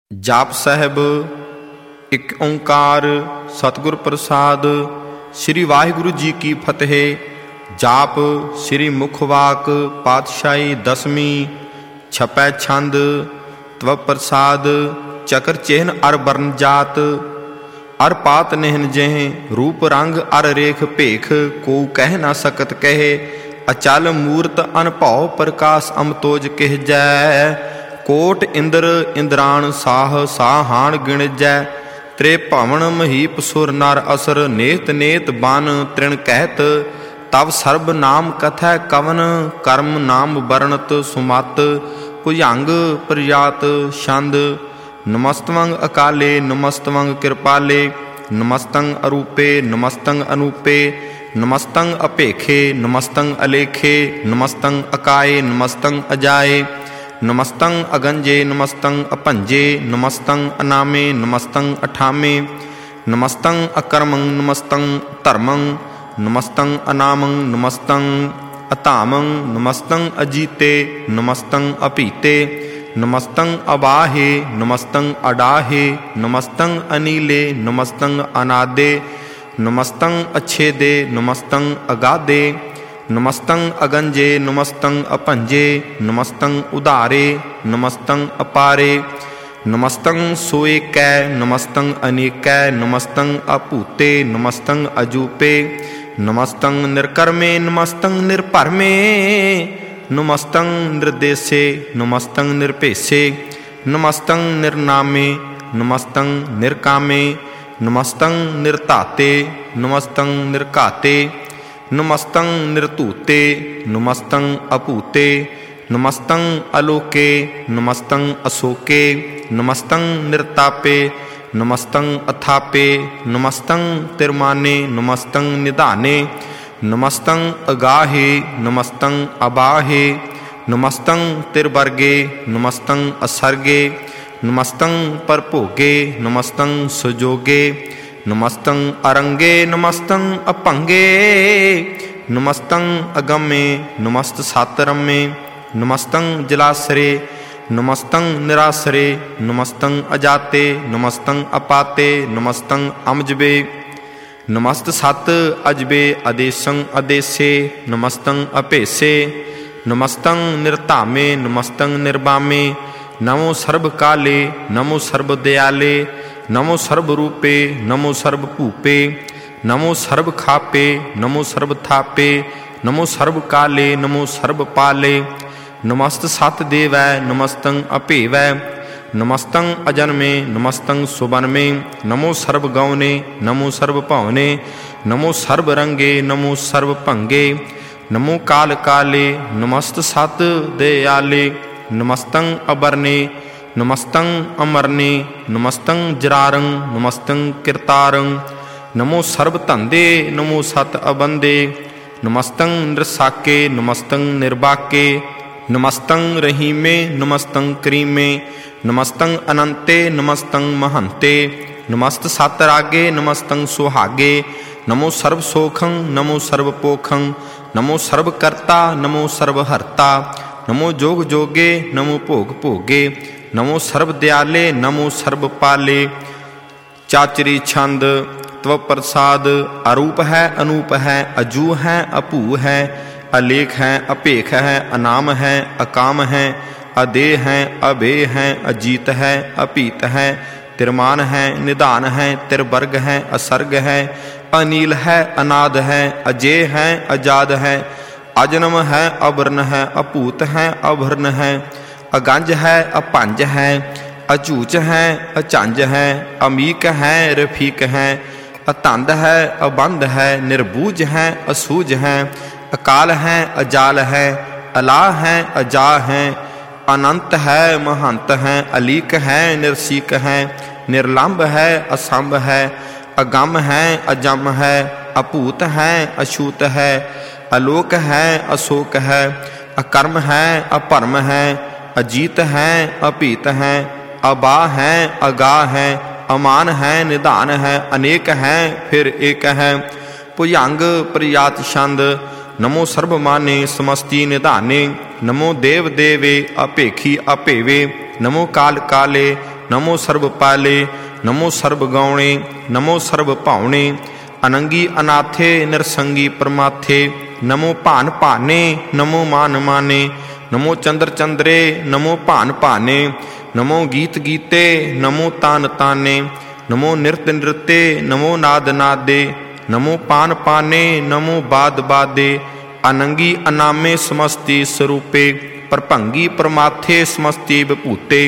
ਜਾਪ ਸਾਹਿਬ। ਇੱਕ ਓਂਕਾਰ ਸਤਿਗੁਰ ਪ੍ਰਸਾਦ। ਸ੍ਰੀ ਵਾਹਿਗੁਰੂ ਜੀ ਕੀ ਫਤਿਹ। ਜਾਪ ਸ੍ਰੀ ਮੁਖ ਵਾਕ ਪਾਤਸ਼ਾਹੀ ਦਸਵੀਂ। ਛਪੈ ਛੰਦ ਤਵ ਪ੍ਰਸਾਦ। ਚਕਰ ਚਿਹਨ ਅਰ ਬਰਨ ਜਾਤ ਅਰ ਪਾਤ ਨਿਹਨ ਜਿਹੇ ਰੂਪ ਰੰਗ ਅਰ ਰੇਖ ਭੇਖ ਕੋ ਕਹਿ ਨਾ ਸਕਤ ਕਹੇ। ਅਚਲ ਮੂਰਤ ਅਨਭਉ ਪ੍ਰਕਾਸ਼ ਅਮਤੋਜ ਕਹਿਜੈ। ਕੋਟ ਇੰਦਰ ਇੰਦਰਾਣ ਸਾਹ ਸਾਹਾਣ ਗਿਣਜੈ। ਤ੍ਰੇ ਭਵਨ ਮਹੀਪ ਸੁਰ ਨਰ ਅਸਰ ਨੇਤ ਨੇਤ ਬਨ ਤ੍ਰਿਣ ਕਹਿਤ। ਤਵ ਸਰਬ ਨਾਮ ਕਥੈ ਕਵਨ ਕਰਮ ਨਾਮ ਵਰਣਤ ਸੁਮਤ। ਭੁਜੰਗ ਪ੍ਰਜਾਤ ਛੰਦ। ਨਮਸਤਵੰ ਅਕਾਲੇ ਨਮਸਤਵੰ ਕਿਰਪਾਲੇ। ਨਮਸਤੰ ਅਰੂਪੇ ਨਮਸਤੰ ਅਨੂਪੇ। ਨਮਸਤੰ ਅਪੇਖੇ ਨਮਸਤੰ ਅਲੇਖੇ। ਨਮਸਤੰ ਅਕਾਏ ਨਮਸਤੰ ਅਜਾਏ। ਨਮਸਤੰ ਅਗੰਜੇ ਨਮਸਤੰ ਅਭੰਜੇ। ਨਮਸਤੰ ਅਨਾਮੇ ਨਮਸਤੰ ਅਠਾਮੇ। ਨਮਸਤੰ ਅਕਰਮੰ ਨਮਸਤੰ ਧਰਮੰ। ਨਮਸਤੰ ਅਨਾਮੰ ਨਮਸਤੰ ਅਧਾਮੰ। ਨਮਸਤੰ ਅਜੀਤੇ ਨਮਸਤੰ ਅਭੀਤੇ। ਨਮਸਤੰ ਅਬਾਹੇ ਨਮਸਤੰ ਅਡਾਹੇ। ਨਮਸਤੰ ਅਨੀਲੇ ਨਮਸਤੰ ਅਨਾਦੇ। ਨਮਸਤੰ ਅਛੇਦੇ ਨਮਸਤੰ ਅਗਾਦੇ। ਨਮਸਤੰ ਅਗੰਜੇ ਨਮਸਤੰ ਅਭੰਜੇ। ਨਮਸਤੰ ਉਧਾਰੇ ਨਮਸਤੰ ਅਪਾਰੇ। ਨਮਸਤੰ ਸੋਏਕੈ ਨਮਸਤੰ ਅਨੇਕੈ। ਨਮਸਤੰ ਅਭੂਤੇ ਨਮਸਤੰ ਅਜੂਪੇ। ਨਮਸਤੰ ਨਿਰਕਰਮੇ ਨਮਸਤੰ ਨਿਰਭਰਮੇ। ਨਮਸਤੰ ਨਿਰਦੇਸੇ ਨਮਸਤੰ ਨਿਰਭੇਸੇ। ਨਮਸਤੰ ਨਿਰਨਾਮੇ ਨਮਸਤੰ ਨਿਰਕਾਮੇ। ਨਮਸਤੰ ਨਿਰਧਾਤੇ ਨਮਸਤੰ ਨਿਰਘਾਤੇ। ਨਮਸਤੰ ਨਿਰਧੂਤੇ ਨਮਸਤੰ ਅਭੂਤੇ। ਨਮਸਤੰ ਅਲੋਕੇ ਨਮਸਤੰ ਅਸੋਕੇ। ਨਮਸਤੰ ਨਿਰਤਾਪੇ ਨਮਸਤੰ ਅਥਾਪੇ। ਨਮਸਤੰ ਤਿਰਮਾਨੇ ਨਮਸਤੰ ਨਿਧਾਨੇ। ਨਮਸਤੰ ਅਗਾਹੇ ਨਮਸਤੰ ਅਬਾਹੇ। ਨਮਸਤੰ ਤਿਰਵਰਗੇ ਨਮਸਤੰ ਅਸਰਗੇ। ਨਮਸਤੰ ਪਰਭੋਗੇ ਨਮਸਤੰ ਸੁਜੋਗੇ। ਨਮਸਤੰ ਅਰੰਗੇ ਨਮਸਤੰ ਅਭੰਗੇ। ਨਮਸਤੰ ਅਗੰਮੇ ਨਮਸਤ ਸਤ ਰੰਮੇ। ਨਮਸਤੰ ਜਲਾਸਰੇ ਨਮਸਤੰ ਨਿਰਾਸਰੇ। ਨਮਸਤੰ ਅਜਾਤੇ ਨਮਸਤੰ ਅਪਾਤੇ। ਨਮਸਤੰ ਅਮਜਬੇ ਨਮਸਤ ਸਤ ਅਜਬੇ। ਆਦੇਸੰ ਆਦੇਸੇ ਨਮਸਤੰ ਅਭੇਸੇ। ਨਮਸਤੰ ਨਿਰਧਾਮੇ ਨਮਸਤੰ ਨਿਰਬਾਮੇ। ਨਮੋ ਸਰਬ ਕਾਲੇ ਨਮੋ ਸਰਬ ਦਿਆਲੇ। ਨਮੋ ਸਰਬ ਰੂਪੇ ਨਮੋ ਸਰਬ ਭੂਪੇ। ਨਮੋ ਸਰਬ ਖਾਪੇ ਨਮੋ ਸਰਬ ਥਾਪੇ। ਨਮੋ ਸਰਬ ਕਾਲੇ ਨਮੋ ਸਰਬ ਪਾਲੇ। ਨਮਸਤ ਸਤ ਦੇਵੈ ਨਮਸਤੰ ਅਭੇਵੈ। ਨਮਸਤੰ ਅਜਨਮੇ ਨਮਸਤੰ ਸੁਬਨਮੇ। ਨਮੋ ਸਰਬ ਗਉਨੇ ਨਮੋ ਸਰਬ ਭਵਨੇ। ਨਮੋ ਸਰਬ ਰੰਗੇ ਨਮੋ ਸਰਬ ਭੰਗੇ। ਨਮੋ ਕਾਲ ਕਾਲੇ ਨਮਸਤ ਸਤ ਦਿਆਲੇ। ਨਮਸਤੰ ਅਬਰਨੇ ਨਮਸਤੰ ਅਮਰਨੇ। ਨਮਸਤੰ ਜਰਾਰੰ ਨਮਸਤੰ ਕਿਰਤਾਰੰ। ਨਮੋ ਸਰਬ ਧੰਦੇ ਨਮੋ ਸਤ ਅਬੰਦੇ। ਨਮਸਤੰ ਨਿਰਸਾਕੇ ਨਮਸਤੰ ਨਿਰਬਾਕੇ। ਨਮਸਤੰ ਰਹੀਮੇ ਨਮਸਤੰ ਕਰੀਮੇ। ਨਮਸਤੰ ਅਨੰਤੇ ਨਮਸਤੰ ਮਹੰਤੇ। ਨਮਸਤ ਸਤ ਰਾਗੇ ਨਮਸਤੰ ਸੁਹਾਗੇ। ਨਮੋ ਸਰਬ ਸੋਖੰ ਨਮੋ ਸਰਬ ਪੋਖੰ। ਨਮੋ ਸਰਬ ਕਰਤਾ ਨਮੋ ਸਰਬ ਹਰਤਾ। ਨਮੋ ਜੋਗ ਜੋਗੇ ਨਮੋ ਭੋਗ ਭੋਗੇ। ਨਮੋ ਸਰਬ ਦਿਆਲੇ ਨਮੋ ਸਰਬ ਪਾਲੇ। ਚਾਚਰੀ ਛੰਦ ਤਵ ਪ੍ਰਸਾਦ। ਅਰੂਪ ਹੈ ਅਨੂਪ ਹੈ ਅਜੂ ਹੈ ਅਭੂ ਹੈ। ਅਲੇਖ ਹੈ ਅਭੇਖ ਹੈ ਅਨਾਮ ਹੈ ਅਕਾਮ ਹੈ। ਅਦੇਹ ਹੈ ਅਭੇ ਹੈ ਅਜੀਤ ਹੈ ਅਭੀਤ ਹੈ। ਤਿਰਮਾਨ ਹੈ ਨਿਧਾਨ ਹੈ ਤਿਰਵਰਗ ਹੈ ਅਸਰਗ ਹੈ। ਅਨੀਲ ਹੈ ਅਨਾਦ ਹੈ ਅਜੇ ਹੈ ਅਜਾਦ ਹੈ। ਅਜਨਮ ਹੈ ਅਵਰਨ ਹੈ ਅਭੂਤ ਹੈ ਅਭਰਨ ਹੈ। ਅਗੰਜ ਹੈ ਅਭੰਜ ਹੈ ਅਝੂਚ ਹੈ ਅਝੰਜ ਹੈ। ਅਮੀਕ ਹੈ ਰਫੀਕ ਹੈ ਅਤੰਦ ਹੈ ਅਬੰਧ ਹੈ। ਨਿਰਬੂਝ ਹੈ ਅਸੂਝ ਹੈ। ਅਕਾਲ ਹੈ ਅਜਾਲ ਹੈ ਅਲਾਹ ਹੈ ਅਜਾ ਹੈ। ਅਨੰਤ ਹੈ ਮਹੰਤ ਹੈ ਅਲੀਕ ਹੈ ਨਿਰਸੀਕ ਹੈ। ਨਿਰਲੰਭ ਹੈ ਅਸੰਭ ਹੈ। ਅਗੰਮ ਹੈ ਅਜਮ ਹੈ। ਅਭੂਤ ਹੈ ਅਛੂਤ ਹੈ। ਅਲੋਕ ਹੈ ਅਸੋਕ ਹੈ। ਅਕਰਮ ਹੈ ਅਭਰਮ ਹੈ। ਅਜੀਤ ਹੈ ਅਭੀਤ ਹੈ। ਅਬਾਹ ਹੈ ਅਗਾਹ ਹੈ। ਅਮਾਨ ਹੈ ਨਿਧਾਨ ਹੈ। ਅਨੇਕ ਹੈ ਫਿਰ ਏਕ ਹੈ। ਭੁਜੰਗ ਪ੍ਰਜਾਤ ਛੰਦ। ਨਮੋ ਸਰਬ ਮਾਨੇ ਸਮਸਤੀ ਨਿਧਾਨੇ। ਨਮੋ ਦੇਵ ਦੇਵੇ ਅਭੇਖੀ ਅਭੇਵੇ। ਨਮੋ ਕਾਲ ਕਾਲੇ ਨਮੋ ਸਰਬ ਪਾਲੇ, ਨਮੋ ਸਰਬ ਗਾਉਣੇ, ਨਮੋ ਸਰਬ ਭਾਉਣੇ, ਅਨੰਗੀ ਅਨਾਥੇ ਨਿਰਸੰਗੀ ਪਰਮਾਥੇ, ਨਮੋ ਭਾਨ ਭਾਨੇ, ਨਮੋ ਮਾਨ ਮਾਨੇ, ਨਮੋ ਚੰਦਰ ਚੰਦਰੇ, ਨਮੋ ਭਾਨ ਭਾਨੇ, ਨਮੋ ਗੀਤ ਗੀਤੇ, ਨਮੋ ਤਾਨ ਤਾਨੇ, ਨਮੋ ਨਿਰਤ ਨਿਰਤੇ, ਨਮੋ ਨਾਦ ਨਾਦੇ, ਨਮੋ ਪਾਨ ਪਾਨੇ, ਨਮੋ ਬਾਦ ਬਾਦੇ, ਅਨੰਗੀ ਅਨਾਮੇ ਸਮਸਤੀ ਸਰੂਪੇ, ਪਰਭੰਗੀ ਪਰਮਾਥੇ ਸਮਸਤੀ ਵਿਭੂਤੇ,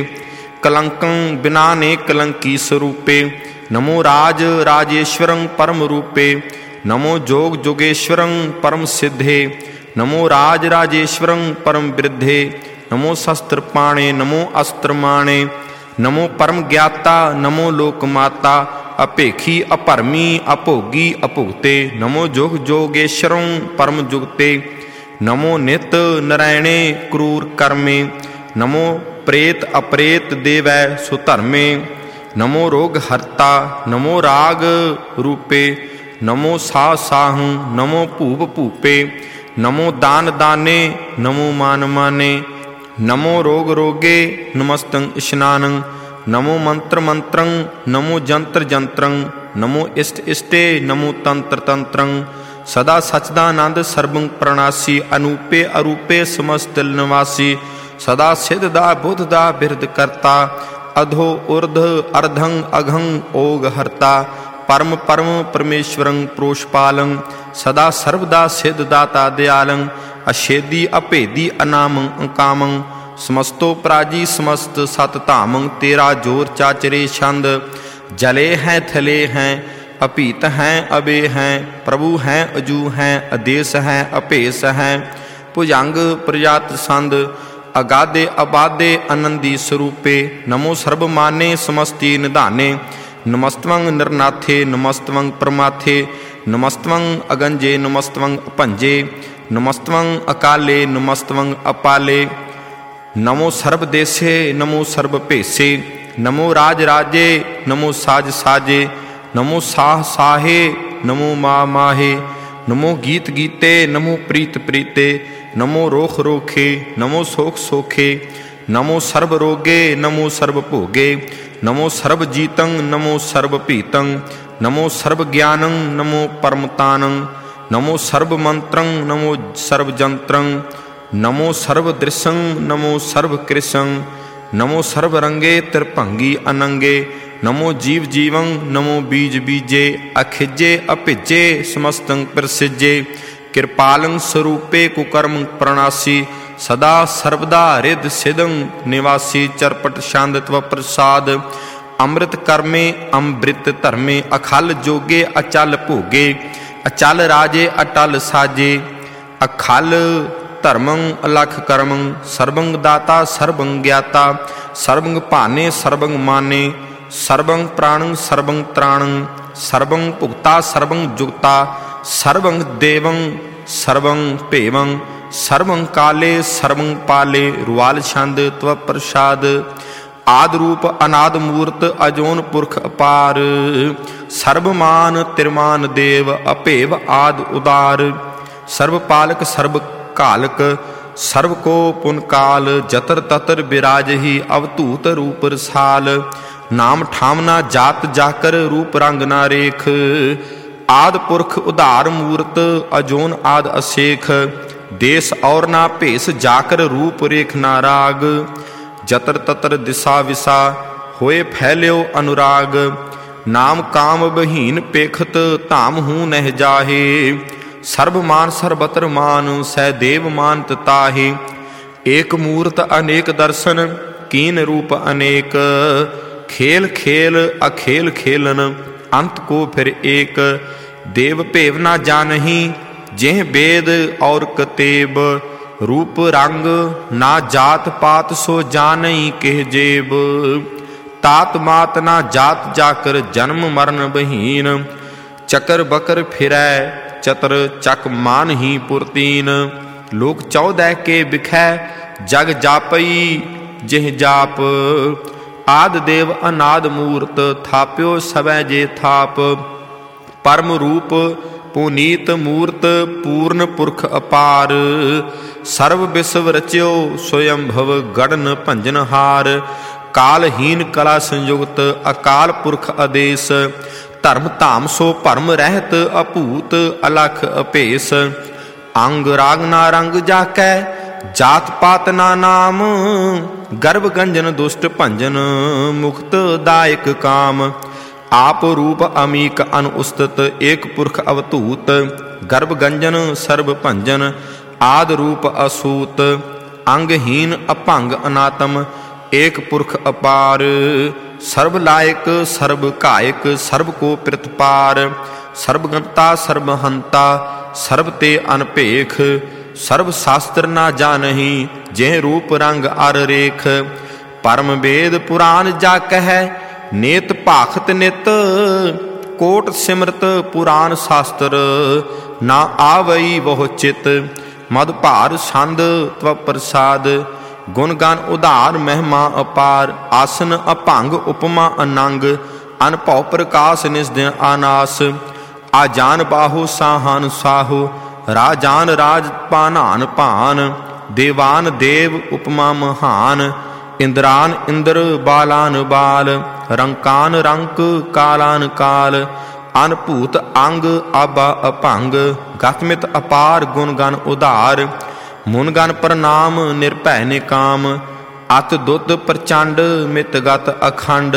ਕਲੰਕੰ ਬਿਨਾ ਨੇ ਕਲੰਕੀ ਸਰੂਪੇ, ਨਮੋ ਰਾਜ ਰਾਜੇਸ਼ਵਰੰ ਪਰਮ ਰੂਪੇ, ਨਮੋ ਜੋਗ ਜੋਗੇਸ਼ਵਰੰ ਪਰਮ ਸਿੱਧੇ, ਨਮੋ ਰਾਜ ਰਾਜੇਸ਼ਵਰੰ ਪਰਮ ਬਿਰਧੇ, ਨਮੋ ਸ਼ਸਤਰ ਪਾਣੇ, ਨਮੋ ਅਸਤਰ ਮਾਣੇ, ਨਮੋ ਪਰਮ ਗਿਆਤਾ, ਨਮੋ ਲੋਕ ਮਾਤਾ, ਅਭੇਖੀ ਅਭਰਮੀ ਅਭੋਗੀ ਅਭੁਗਤੇ, ਨਮੋ ਜੋਗ ਜੋਗੇਸ਼ਵਰੰ ਪਰਮ ਜੁਗਤੇ, ਨਮੋ ਨਿਤ ਨਰਾਇਣੇ ਕਰੂਰ ਕਰਮੇ, ਨਮੋ ਪ੍ਰੇਤ ਅਪ੍ਰੇਤ ਦੇਵੈ ਸੁਧਰਮੇ, ਨਮੋ ਰੋਗ ਹਰਤਾ, ਨਮੋ ਰਾਗ ਰੂਪੇ, ਨਮੋ ਸਾਹ ਸਾਹੰ, ਨਮੋ ਭੂਪ ਭੂਪੇ, ਨਮੋ ਦਾਨ ਦਾਨੇ, ਨਮੋ ਮਾਨ ਮਾਨੇ, ਨਮੋ ਰੋਗ ਰੋਗੇ, ਨਮਸਤੰ ਇਸ਼ਨਾਨੰ, ਨਮੋ ਮੰਤਰ ਮੰਤਰੰ, ਨਮੋ ਜੰਤਰ ਜੰਤਰੰ, ਨਮੋ ਇਸ਼ਟ ਇਸ਼ਟੇ, ਨਮੋ ਤੰਤਰ ਤੰਤਰੰ, ਸਦਾ ਸਚਦਾਨੰਦ ਸਰਬੰ ਪ੍ਰਣਾਸੀ, ਅਨੂਪੇ ਅਰੂਪੇ ਸਮਸਤ ਨਿਵਾਸੀ, ਸਦਾ ਸਿੱਧ ਦਾ ਬੁੱਧ ਦਾ ਬਿਰਧ ਕਰਤਾ, ਅਧੋ ਉਰਧ ਅਰਧੰ ਅਘੰ ਓਗ ਹਰਤਾ, ਪਰਮ ਪਰਮ ਪਰਮੇਸ਼ਵਰੰ ਪ੍ਰੋਸ਼ਪਾਲੰ, ਸਦਾ ਸਰਬਦਾ ਸਿੱਧ ਦਾਤਾ ਦਿਆਲੰ, ਅਛੇਦੀ ਅਭੇਦੀ ਅਨਾਮੰ ਅਕਾਮੰ, ਸਮਸਤੋ ਪ੍ਰਾਜੀ ਸਮਸਤ ਸਤ ਧਾਮੰ, ਤੇਰਾ ਜੋਰ ਚਾਚਰੇ ਛੰਦ, ਜਲੇ ਹੈ ਥਲੇ ਹੈ, ਅਭੀਤ ਹੈ ਅਬੇ ਹੈ, ਪ੍ਰਭੂ ਹੈ ਅਜੂ ਹੈ, ਆਦੇਸ ਹੈ ਅਭੇਸ ਹੈ, ਭੁਜੰਗ ਪ੍ਰਜਾਤ ਸੰਦ, ਅਗਾਦੇ ਅਬਾਦੇ ਆਨੰਦੀ ਸਰੂਪੇ, ਨਮੋ ਸਰਬ ਮਾਨੇ ਸਮਸਤੀ ਨਿਧਾਨੇ, ਨਮਸਤਵੰ ਨਿਰਨਾਥੇ, ਨਮਸਤਵੰ ਪਰਮਾਥੇ, ਨਮਸਤਵੰ ਅਗੰਜੇ, ਨਮਸਤਵੰ ਅਭੰਜੇ, ਨਮਸਤਵੰ ਅਕਾਲੇ, ਨਮਸਤਵੰ ਅਪਾਲੇ, ਨਮੋ ਸਰਬ ਦੇਸੇ, ਨਮੋ ਸਰਬ ਭੇਸੇ, ਨਮੋ ਰਾਜ ਰਾਜੇ, ਨਮੋ ਸਾਜ ਸਾਜੇ, ਨਮੋ ਸਾਹ ਸਾਹੇ, ਨਮੋ ਮਾ ਮਾਹੇ, ਨਮੋ ਗੀਤ ਗੀਤੇ, ਨਮੋ ਪ੍ਰੀਤ ਪ੍ਰੀਤੇ, ਨਮੋ ਰੋਖ ਰੋਖੇ, ਨਮੋ ਸੋਖ ਸੋਖੇ, ਨਮੋ ਸਰਬ ਰੋਗੇ, ਨਮੋ ਸਰਬ ਭੋਗੇ, ਨਮੋ ਸਰਬ ਜੀਤੰ, ਨਮੋ ਸਰਬ ਭੀਤੰ, ਨਮੋ ਸਰਬ ਗਿਆਨੰ, ਨਮੋ ਪਰਮਤਾਨੰ, ਨਮੋ ਸਰਬ ਮੰਤਰੰ, ਨਮੋ ਸਰਬ ਜੰਤਰੰ, ਨਮੋ ਸਰਬ ਦ੍ਰਿਸ਼ੰ, ਨਮੋ ਸਰਬ ਕ੍ਰਿਸ਼ੰ, ਨਮੋ ਸਰਬ ਰੰਗੇ ਤ੍ਰਿਭੰਗੀ ਅਨੰਗੇ, ਨਮੋ ਜੀਵ ਜੀਵੰ, ਨਮੋ ਬੀਜ ਬੀਜੇ, ਅਖਿਜੇ ਅਭਿਜੇ ਸਮਸਤੰ ਪ੍ਰਸਿਜੇ, ਕਿਰਪਾਲੰ ਸਰੂਪੇ ਕੁਕਰਮ ਪ੍ਰਣਾਸੀ, ਸਦਾ ਸਰਬਦਾ ਰਿਦ ਸਿਦੰ ਨਿਵਾਸੀ, ਚਰਪਟ ਛੰਦ ਤਵ ਪ੍ਰਸਾਦ, ਅੰਮ੍ਰਿਤ ਕਰਮੇ ਅੰਮ੍ਰਿਤ ਧਰਮੇ, ਅਖਲ ਜੋਗੇ ਅਚਲ ਭੋਗੇ, ਅਚਲ ਰਾਜੇ ਅਟਲ ਸਾਜੇ, ਅਖਲ ਧਰਮੰ ਅਲਖ ਕਰਮੰ, ਸਰਬੰਗ ਦਾਤਾ ਸਰਬੰ ਗਿਆਤਾ, ਸਰਬੰਗ ਭਾਨੇ ਸਰਬੰਗ ਮਾਨੇ, ਸਰਬੰਗ ਪ੍ਰਾਣੰ ਸਰਬੰਗ ਤ੍ਰਾਣੰ, ਸਰਬੰਗ ਭੁਗਤਾ ਸਰਬੰਗ ਜੁਗਤਾ, ਸਰਬੰਗ ਦੇਵੰ ਸਰਬੰਗ ਭੇਵੰ, ਸਰਬੰਗ ਕਾਲੇ ਸਰਬੰਗ ਪਾਲੇ, ਰੁਆਲ ਛੰਦ ਤਵ ਪ੍ਰਸਾਦ, ਆਦ ਰੂਪ ਅਨਾਦ ਮੂਰਤ ਅਜੋਨ ਪੁਰਖ ਅਪਾਰ, ਸਰਬਮਾਨ ਤਿਰਮਾਨ ਦੇਵ ਅਭੇਵ ਆਦ ਉਦਾਰ, ਸਰਬ ਪਾਲਕ ਸਰਬ ਕਾਲਕ, ਸਰਬ ਕੋ ਪੁਨ ਕਾਲ, ਜਤਰ ਤਤਰ ਬਿਰਾਜਹੀ ਅਵਧੂਤ ਰੂਪ ਰਸਾਲ, ਨਾਮ ਠਾਮ ਨਾ ਜਾਤ ਜਾਕਰ, ਰੂਪ ਰੰਗ ਨਾ ਰੇਖ, ਆਦ ਪੁਰਖ ਉਧਾਰ ਮੂਰਤ ਅਜੋਨ ਆਦ ਅਸੇਖ, ਦੇਸ ਔਰ ਨਾ ਭੇਸ ਜਾਕਰ, ਰੂਪ ਰੇਖ ਨਾ ਰਾਗ, ਜਤਰ ਤਤਰ ਦਿਸਾ ਵਿਸਾ ਹੋਏ ਫੈਲਿਓ ਅਨੁਰਾਗ, ਨਾਮ ਕਾਮ ਬਹੀਨ ਪੇਖਤ ਧਾਮ ਹੂੰ ਨਹਿ ਜਾਹੇ, ਸਰਬ ਮਾਨ ਸਰਬਤਰ ਮਾਨ ਸਹਿ ਦੇਵ ਮਾਨਤ ਤਾਹੇ, ਏਕ ਮੂਰਤ ਅਨੇਕ ਦਰਸ਼ਨ ਕੀਨ ਰੂਪ ਅਨੇਕ, ਖੇਲ ਖੇਲ ਅਖੇਲ ਖੇਲਨ ਅੰਤ ਕੋ ਫਿਰ ਏਕ, ਦੇਵ ਭੇਵ ਨਾ ਜਾਨਹੀ ਜਿਹ ਵੇਦ ਔਰ ਕਤੇਬ, ਰੂਪ ਰੰਗ ਨਾ ਜਾਤ ਪਾਤ ਸੋ ਜਾਨਈ ਕਿਹ ਜੇਬ, ਤਾਤ ਮਾਤ ਨਾ ਜਾਤ ਜਾਕਰ ਜਨਮ ਮਰਨ ਬਹੀਨ, ਚੱਕਰ ਬਕਰ ਫਿਰੈ ਚਤਰ ਚੱਕ ਮਾਨ ਹੀ ਪੁਰਤੀਨ, ਲੋਕ 14 ਕੇ ਬਿਖੈ ਜਗ ਜਾਪਈ ਜਿਹ ਜਾਪ, ਆਦ ਦੇਵ ਅਨਾਦ ਮੂਰਤ ਥਾਪਿਓ ਸਵੈ ਜੇ ਥਾਪ, ਪਰਮ ਰੂਪ ਪੁਨੀਤ ਮੂਰਤ ਪੂਰਨ ਪੁਰਖ ਅਪਾਰ, ਸਰਬ ਵਿਸਵ ਰਚਿਓ ਸਵਯੰਭਵ ਗੜਨ ਭੰਜਨ ਹਾਰ, ਕਾਲਹੀਨ ਕਲਾ ਸੰਯੁਗਤ ਅਕਾਲ ਪੁਰਖ ਆਦੇਸ। ਧਰਮ ਧਾਮ ਸੋ ਭਰਮ ਰਹਿਤ ਅਭੂਤ ਅਲਖ ਅਭੇਸ। ਅੰਗ ਰਾਗ ਨਾ ਰੰਗ ਜਾਕੈ ਜਾਤ ਪਾਤ ਨਾ ਨਾਮ। ਗਰਭ ਗੰਜਨ ਦੁਸ਼ਟ ਭੰਜਨ ਮੁਕਤ ਦਾਇਕ ਕਾਮ। ਆਪ ਰੂਪ ਅਮੀਕ ਅਨੁਸਤਤ ਏਕ ਪੁਰਖ ਅਵਧੂਤ। ਗਰਭ ਗੰਜਨ ਸਰਬ ਭੰਜਨ ਆਦ ਰੂਪ ਅਸੂਤ। ਅੰਗਹੀਨ ਅਭੰਗ ਅਨਾਤਮ ਏਕ ਪੁਰਖ ਅਪਾਰ। ਸਰਬ ਲਾਇਕ ਸਰਬ ਕਾਇਕ ਸਰਬ ਕੋ ਪ੍ਰਿਤਪਾਰ। ਸਰਬ ਗੰਤਾ ਸਰਬ ਹੰਤਾ ਸਰਬ ਤੇ ਅਨਭੇਖ। ਸਰਬ ਸ਼ਾਸਤਰ ਨਾ ਜਾਣਹੀ ਜਿਹ ਰੂਪ ਰੰਗ ਅਰ ਰੇਖ। ਪਰਮ ਵੇਦ ਪੁਰਾਨ ਜਾ ਕਹਿ ਨੇਤ ਭਾਖਤ ਨਿਤ। ਕੋਟ ਸਿਮਰਤ ਪੁਰਾਨ ਸ਼ਾਸਤਰ ਨਾ ਆਵਈ ਬਹੁ ਚਿਤ। ਮਦ ਭਾਰ ਛੰਦ ਤਵ ਪ੍ਰਸਾਦ ਗੁਣ ਗਾਨ ਉਧਾਰ ਮਹਿਮਾ ਅਪਾਰ। ਆਸਨ ਅਭੰਗ ਉਪਮਾ ਅਨੰਗ ਅਨਭਉ ਪ੍ਰਕਾਸ਼ ਨਿਸਦਿਨ ਆਨਾਸ। ਆਜਾਨ ਬਾਹੂ ਸਾਹਨ ਸਾਹੂ ਰਾਜਾਨ ਰਾਜ ਪਾਨਾਨ ਭਾਨ। ਦੇਵਾਨ ਦੇਵ ਉਪਮਾ ਮਹਾਨ ਇੰਦਰਾਨ ਇੰਦਰ ਬਾਲਾਨ ਬਾਲ। ਰੰਕਾਨ ਰੰਕ ਕਾਲਾਨ ਕਾਲ ਅਨਭੂਤ ਅੰਗ ਆਬਾ ਅਭੰਗ। ਗਤਮਿਤ ਅਪਾਰ ਗੁਣ ਗਨ ਉਧਾਰ ਮੁਨ ਗਨ ਪ੍ਰਨਾਮ ਨਿਰਭੈ ਨਿਕਾਮ। ਅਤ ਦੁੱਧ ਪ੍ਰਚੰਡ ਮਿਤ ਗਤ ਅਖੰਡ।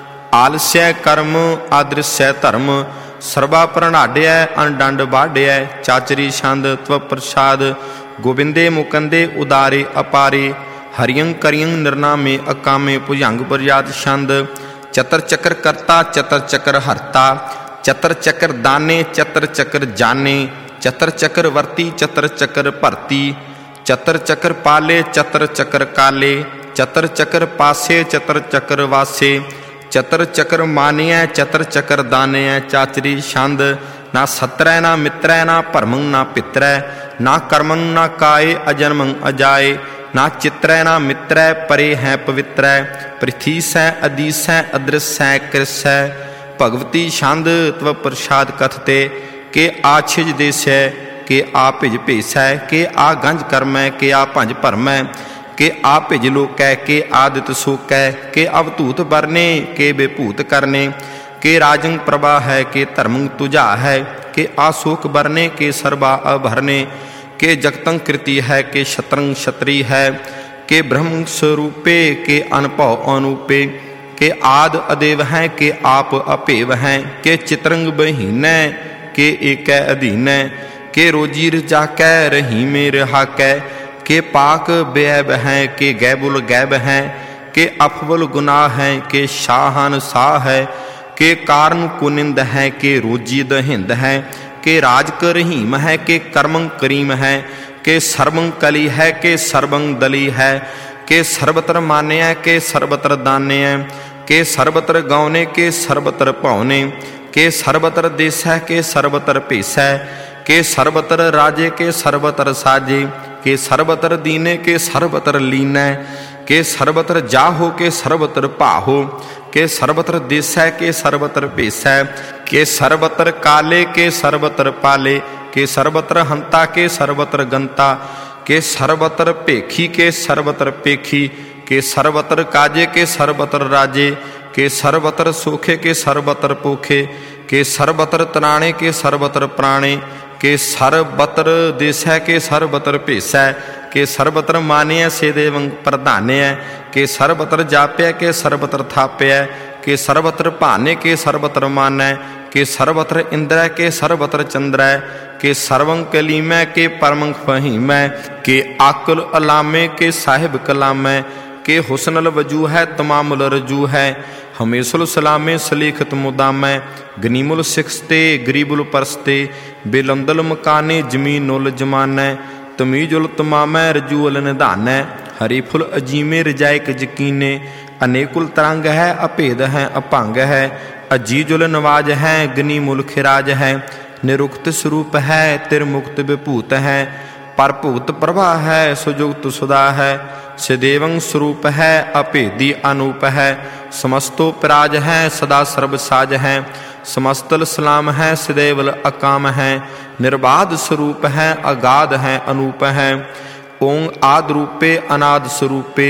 ਆਲਸੈ ਕਰਮ ਆਦ੍ਰਿਸੈ ਧਰਮ ਸਰਬਾ ਪ੍ਰਣਾਡਿਐ ਅਨਡੰਡ ਬਾਢਿਐ। ਚਾਚਰੀ ਛੰਦ ਤਵ ਪ੍ਰਸਾਦ ਗੋਬਿੰਦੇ ਮੁਕੰਦੇ ਉਦਾਰੇ ਅਪਾਰੇ। ਹਰਿਯੰ ਕਰਿਯੰ ਨਿਰਨਾਮੇ ਅਕਾਮੇ ਭੁਜੰਗ ਬਰਜਾਤ ਛੰਦ। ਚਤਰ ਚੱਕਰ ਕਰਤਾ ਚਤਰ ਚੱਕਰ ਹਰਤਾ। ਚਤਰ ਚੱਕਰ ਦਾਨੇ ਚਤਰ ਚੱਕਰ ਜਾਨੇ। ਚਤਰ ਚੱਕਰ ਵਰਤੀ ਚਤਰ ਚੱਕਰ ਭਰਤੀ। ਚਤਰ ਚੱਕਰ ਪਾਲੇ ਚਤਰ ਚੱਕਰ ਕਾਲੇ। ਚਤਰ ਚੱਕਰ ਪਾਸੇ ਚਤਰ ਚੱਕਰ ਵਾਸੇ। ਚਤਰ ਚੱਕਰ ਮਾਨਿਐ ਚਤਰ ਚੱਕਰ ਦਾਨਿਐ। ਚਾਚਰੀ ਛੰਦ ਨਾ ਸਤਰੈ ਨਾ ਮਿੱਤਰੈ ਨਾ ਭਰਮੰ ਨਾ ਪਿਤਰੈ। ਨਾ ਕਰਮੰ ਨਾ ਕਾਏ ਅਜਨਮੰ ਅਜਾਏ। ਨਾ ਚਿਤਰੈ ਨਾ ਮਿੱਤਰੈ ਪਰੇ ਹੈ ਪਵਿੱਤਰੈ। ਪ੍ਰਿਥੀਸੈ ਅਦੀਸੈ ਅਦ੍ਰਿਸੈ ਕ੍ਰਿਸੈ। ਭਗਵਤੀ ਛੰਦ ਤਵ ਪ੍ਰਸਾਦ ਕਥਤੇ ਕੇ ਆਛਿਜ ਦੇਸੈ ਕੇ ਆ ਭਿਜ ਭੇਸੈ। ਕੇ ਆ ਗੰਜ ਕਰਮੈ ਕੇ ਆ ਭੰਜ ਭਰਮੈ। ਕੇ ਆ ਭਿਜ ਲੋਕੈ ਕੇ ਆਦਿਤ ਸੋਕੈ। ਕੇ ਅਵਧੂਤ ਬਰਨੇ ਕੇ ਬੇਭੂਤ ਕਰਨੇ। ਕੇ ਰਾਜੰ ਪ੍ਰਭਾ ਹੈ ਕੇ ਧਰਮੰ ਤੁਝਾ ਹੈ। ਕੇ ਆਸੋਕ ਬਰਨੇ ਕੇ ਸਰਬਾ ਅਭਰਨੇ। ਕੇ ਜਗਤੰ ਕ੍ਰਿਤੀ ਹੈ ਕੇ ਸ਼ਤਰੰ ਛਤਰੀ ਹੈ। ਕੇ ਬ੍ਰਹਮ ਸਰੂਪੇ ਕੇ ਅਨਭਉ ਅਨੂਪੇ। ਕੇ ਆਦ ਅਦੇਵ ਹੈ ਕੇ ਆਪ ਅਭੇਵ ਹੈ। ਕੇ ਚਿਤਰੰਗ ਬਹੀਨੈ ਕੇ ਏਕੈ ਅਧੀਨੈ। ਕੇ ਰੋਜੀ ਰਜਾਕੈ ਰਹੀਮੇ ਰਹਾਕੈ। ਕੇ ਪਾਕ ਬੇਅਬ ਹੈ ਕੇ ਗੈਬੁਲ ਗੈਬ ਹੈ। ਕੇ ਅਫਵਲ ਗੁਨਾਹ ਹੈ ਕੇ ਸ਼ਾਹਨ ਸਾਹ ਹੈ। ਕੇ ਕਾਰਨ ਕੁਨਿੰਦ ਹੈ ਕੇ ਰੋਜੀ ਦਹਿੰਦ ਹੈ। ਕੇ ਰਾਜ ਕਰਹੀਮ ਹੈ ਕੇ ਕਰਮੰ ਕਰੀਮ ਹੈ। ਕੇ ਸਰਬੰ ਕਲੀ ਹੈ ਕੇ ਸਰਬੰ ਦਲੀ ਹੈ। ਕੇ ਸਰਬਤਰ ਮਾਨਿਐ ਕੇ ਸਰਬਤਰ ਦਾਨਿਐ। ਕੇ ਸਰਬਤਰ ਗਾਉਨੇ ਕੇ ਸਰਬਤਰ ਭਾਉਨੇ। ਕੇ ਸਰਬਤਰ ਦੇਸੈ ਕੇ ਸਰਬਤਰ ਭੇਸੈ। ਕੇ ਸਰਬਤਰ ਰਾਜੇ ਕੇ ਸਰਬਤਰ ਸਾਜੇ। ਕੇ ਸਰਬਤਰ ਦੀਨੇ ਕੇ ਸਰਬਤਰ ਲੀਨੈ। ਕੇ ਸਰਬਤਰ ਜਾਹੋ ਕੇ ਸਰਬਤਰ ਭਾਹੋ। ਕੇ ਸਰਬਤਰ ਦੇਸੈ ਕੇ ਸਰਬਤਰ ਭੇਸੈ। ਕੇ ਸਰਬਤਰ ਕਾਲੇ ਕੇ ਸਰਬਤਰ ਪਾਲੇ। ਕੇ ਸਰਬਤਰ ਹੰਤਾ ਕੇ ਸਰਬਤਰ ਗੰਤਾ। ਕੇ ਸਰਬਤਰ ਭੇਖੀ ਕੇ ਸਰਬਤਰ ਪੇਖੀ। ਕੇ ਸਰਬਤਰ ਕਾਜੇ ਕੇ ਸਰਬਤਰ ਰਾਜੇ। ਕੇ ਸਰਬਤਰ ਸੋਖੇ ਕੇ ਸਰਬਤਰ ਪੋਖੇ। ਕੇ ਸਰਬਤਰ ਤਰਾਣੇ ਕੇ ਸਰਬਤਰ ਪ੍ਰਾਣੇ। ਕੇ ਸਰਬਤਰ ਦੇਸੈ ਕੇ ਸਰਬਤਰ ਭੇਸੈ। ਕੇ ਸਰਬਤਰ ਮਾਨਿਐ ਸੇ ਦੇਵੰ ਪ੍ਰਧਾਨਿਐ। ਕੇ ਸਰਬਤਰ ਜਾਪਿਐ ਕੇ ਸਰਬਤਰ ਥਾਪਿਐ। ਕੇ ਸਰਬਤਰ ਭਾਨੇ ਕੇ ਸਰਬਤਰ ਮਾਨੈ। ਕੇ ਸਰਬਤਰ ਇੰਦਰੈ ਕੇ ਸਰਬਤਰ ਚੰਦਰੈ। ਕੇ ਸਰਵੰ ਕਲੀਮੈ ਕੇ ਪਰਮੰ ਫਹੀਮੈ। ਕੇ ਆਕਲ ਅਲਾਮੇ ਕੇ ਸਾਹਿਬ ਕਲਾਮੈ। ਕੇ ਹੁਸਨਲ ਵਜੂ ਹੈ ਤਮਾਮੁਲ ਰਜੂ ਹੈ। ਹਮੇਸ਼ੁਲ ਸਲਾਮੇ ਸਲੀਖਤ ਮੁਦਾਮੈ। ਗਨੀਮੁਲ ਸਿਖਸਤੇ ਗਰੀਬੁਲ ਪਰਸਤੇ। ਬੇਲੰਦਲ ਮਕਾਨੇ ਜ਼ਮੀਨੁਲ ਜਮਾਨੈ। ਤਮੀਜੁਲ ਤਮਾਮੈ ਰਜੂਅਲ ਨਿਧਾਨੈ। ਹਰੀ ਫੁੱਲ ਅਜੀਮੇ ਰਜਾਇਕ ਯਕੀਨੇ। ਅਨੇਕੁਲ ਤਰੰਗ ਹੈ ਅਭੇਦ ਹੈ ਅਭੰਗ ਹੈ। ਅਜੀਜੁਲ ਨਵਾਜ ਹੈ ਗਨੀਮੁਲ ਖਿਰਾਜ ਹੈ। ਨਿਰੁਕਤ ਸਰੂਪ ਹੈ ਤਿਰ ਮੁਕਤ ਵਿਭੂਤ ਹੈ। ਪਰ ਭੂਤ ਪ੍ਰਭਾ ਹੈ ਸੁਜੁਗਤ ਸੁਦਾ ਹੈ। ਸਦੇਵੰ ਸਰੂਪ ਹੈ ਅਭੇਦੀ ਅਨੂਪ ਹੈ। ਸਮਸਤੋ ਪ੍ਰਾਜ ਹੈ ਸਦਾ ਸਰਬ ਸਾਜ ਹੈ। ਸਮਸਤਲ ਸਲਾਮ ਹੈ ਸਦੇਵਲ ਅਕਾਮ ਹੈ। ਨਿਰਬਾਧ ਸਰੂਪ ਹੈ ਅਗਾਧ ਹੈ ਅਨੂਪ ਹੈ। ਓੰ ਆਦ ਰੂਪੇ ਅਨਾਦ ਸਰੂਪੇ।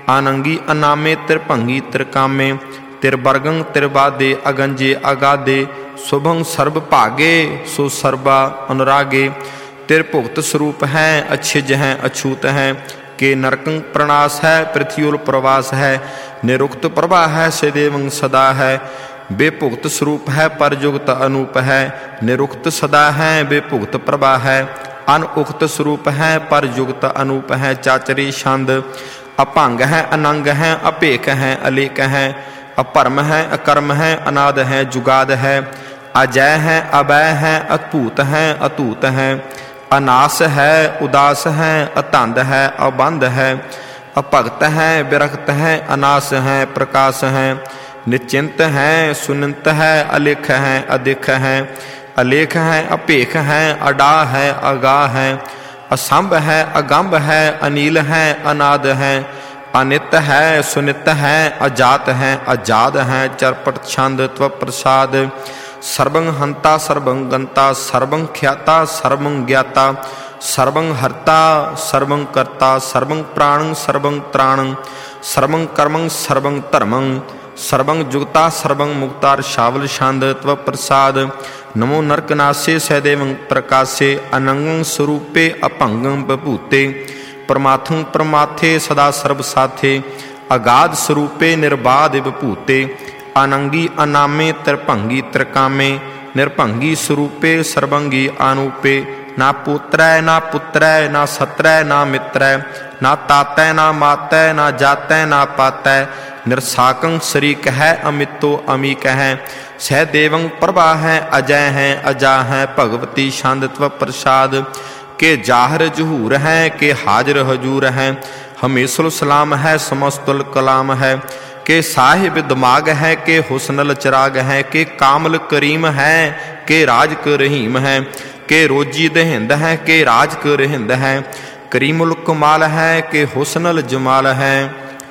ਆਨੰਗੀ ਅਨਾਮੇ ਤਿਰਭੰਗੀ ਤਿਰਕਾਮੇ ਤਿਰਬਰਗੰ ਤਿਰਬਾਦੇ ਅਗੰਜੇ ਅਗਾਦੇ ਸੁਭੰ ਸਰਬ ਭਾਗੇ ਸੋ ਸਰਬਾ ਅਨੁਰਾਗੇ ਤਿਰ ਭੁਗਤ ਸਰੂਪ ਹੈ ਅਛਿਜ ਹੈ ਅਛੂਤ ਹੈ ਕੇ ਨਰਕੰ ਪ੍ਰਣਾਸ ਹੈ ਪ੍ਰਿਥਿਉਲ ਪ੍ਰਵਾਸ ਹੈ ਨਿਰੁਕਤ ਪ੍ਰਭਾ ਹੈ ਸਦੇਵੰ ਸਦਾ ਹੈ ਬੇਭੁਗਤ ਸਰੂਪ ਹੈ ਪਰ ਜੁਗਤ ਅਨੂਪ ਹੈ ਨਿਰੁਕਤ ਸਦਾ ਹੈ ਬੇਭੁਗਤ ਪ੍ਰਭਾ ਹੈ ਅਨਉਕਤ ਸਰੂਪ ਹੈ ਪਰ ਜੁਗਤ ਅਨੂਪ ਹੈ ਚਾਚਰੀ ਛੰਦ ਅਭੰਗ ਹੈ ਅਨੰਗ ਹੈ ਅਭੇਕ ਹੈ ਅਲੇਕ ਹੈ ਅਪਰਮ ਹੈ ਅਕਰਮ ਹੈ ਅਨਾਦ ਹੈ ਜੁਗਾਦ ਹੈ ਅਜੈ ਹੈ ਅਬੈ ਹੈ ਅਤਭੂਤ ਹੈ ਅਤੂਤ ਹੈ ਅਨਾਸ ਹੈ ਉਦਾਸ ਹੈ ਅਤੰਦ ਹੈ ਅਬੰਧ ਹੈ ਅਭਗਤ ਹੈ ਬਿਰਖਤ ਹੈ ਅਨਾਸ ਹੈ ਪ੍ਰਕਾਸ਼ ਹੈ ਨਿਚਿੰਤ ਹੈ ਸੁਨੰਤ ਹੈ ਅਲੇਖ ਹੈ ਅਦਿਖ ਹੈ ਅਲੇਖ ਹੈ ਅਭੇਖ ਹੈ ਅਡਾ ਹੈ ਅਗਾ ਹੈ ਅਸੰਭ ਹੈ ਅਗੰਭ ਹੈ ਅਨੀਲ ਹੈ ਅਨਾਦ ਹੈ ਅਨਿਤ ਹੈ ਸੁਨਿਤ ਹੈ ਅਜਾਤ ਹੈ ਅਜਾਦ ਹੈ ਚਰਪਟ ਛੰਦ ਤਵ ਪ੍ਰਸਾਦ ਸਰਬੰ ਹੰਤਾ ਸਰਬੰ ਗੰਤਾ ਸਰਬੰ ਖਿਆਤਾ ਸਰਬੰ ਗਿਆਤਾ ਸਰਬੰ ਹਰਤਾ ਸਰਬੰ ਕਰਤਾ ਸਰਬੰ ਪ੍ਰਾਣੰ ਸਰਬੰ ਤ੍ਰਾਣੰ ਸਰਬੰ ਕਰਮੰ ਸਰਬੰ ਧਰਮੰ ਸਰਬੰ ਜੁਗਤਾ ਸਰਬੰ ਮੁਕਤਾ ਰਸ਼ਾਵਲ ਛੰਦ ਤਵ ਪ੍ਰਸਾਦ ਨਮੋ ਨਰਕਨਾਸੇ ਸਹਿਦੇਵੰ ਪ੍ਰਕਾਸੇ ਅਨੰਗੰ ਸਰੂਪੇ ਅਭੰਗੰ ਬਭੂਤੇ ਪਰਮਾਥੰ ਪਰਮਾਥੇ ਸਦਾ ਸਰਬ ਸਾਥੇ ਅਗਾਧ ਸਰੂਪੇ ਨਿਰਬਾਧ ਵਿਭੂਤੇ ਅਨੰਗੀ ਅਨਾਮੇ ਤਿਰਭੰਗੀ ਤਿਰਕਾਮੇ ਨਿਰਭੰਗੀ ਸਰੂਪੇ ਸਰਬੰਗੀ ਆਨੂਪੇ ਨਾ ਪੁੱਤਰੈ ਨਾ ਪੁੱਤਰੈ ਨਾ ਸਤਰੈ ਨਾ ਮਿੱਤਰੈ ਨਾ ਤਾਤੈ ਨਾ ਮਾਤੈ ਨਾ ਜਾਤੈ ਨਾ ਪਾਤੈ ਨਿਰਸਾਕੰ ਸ਼ਰੀਕ ਹੈ ਅਮਿਤੋ ਅਮੀਕ ਹੈ ਸਹਿਦੇਵੰ ਪ੍ਰਭਾ ਹੈ ਅਜੈ ਹੈ ਅਜਾ ਹੈ ਭਗਵਤੀ ਛੰਦ ਤਵ ਪ੍ਰਸਾਦ ਕੇ ਜਾਹਰ ਜਹੂਰ ਹੈ ਕੇ ਹਾਜ਼ਰ ਹਜੂਰ ਹੈ ਹਮੇਸ਼ੁਲ ਸਲਾਮ ਹੈ ਸਮਸਤੁਲ ਕਲਾਮ ਹੈ ਕੇ ਸਾਹਿਬ ਦਿਮਾਗ ਹੈ ਕੇ ਹੁਸਨਲ ਚਰਾਗ ਹੈ ਕੇ ਕਾਮਲ ਕਰੀਮ ਹੈ ਕੇ ਰਾਜ ਕ ਰਹੀਮ ਹੈ ਕੇ ਰੋਜੀ ਦਹਿੰਦ ਹੈ ਕੇ ਰਾਜ ਕ ਰਹਿੰਦ ਹੈ ਕਰੀਮੁਲ ਕਮਾਲ ਹੈ ਕੇ ਹੁਸਨਲ ਜਮਾਲ ਹੈ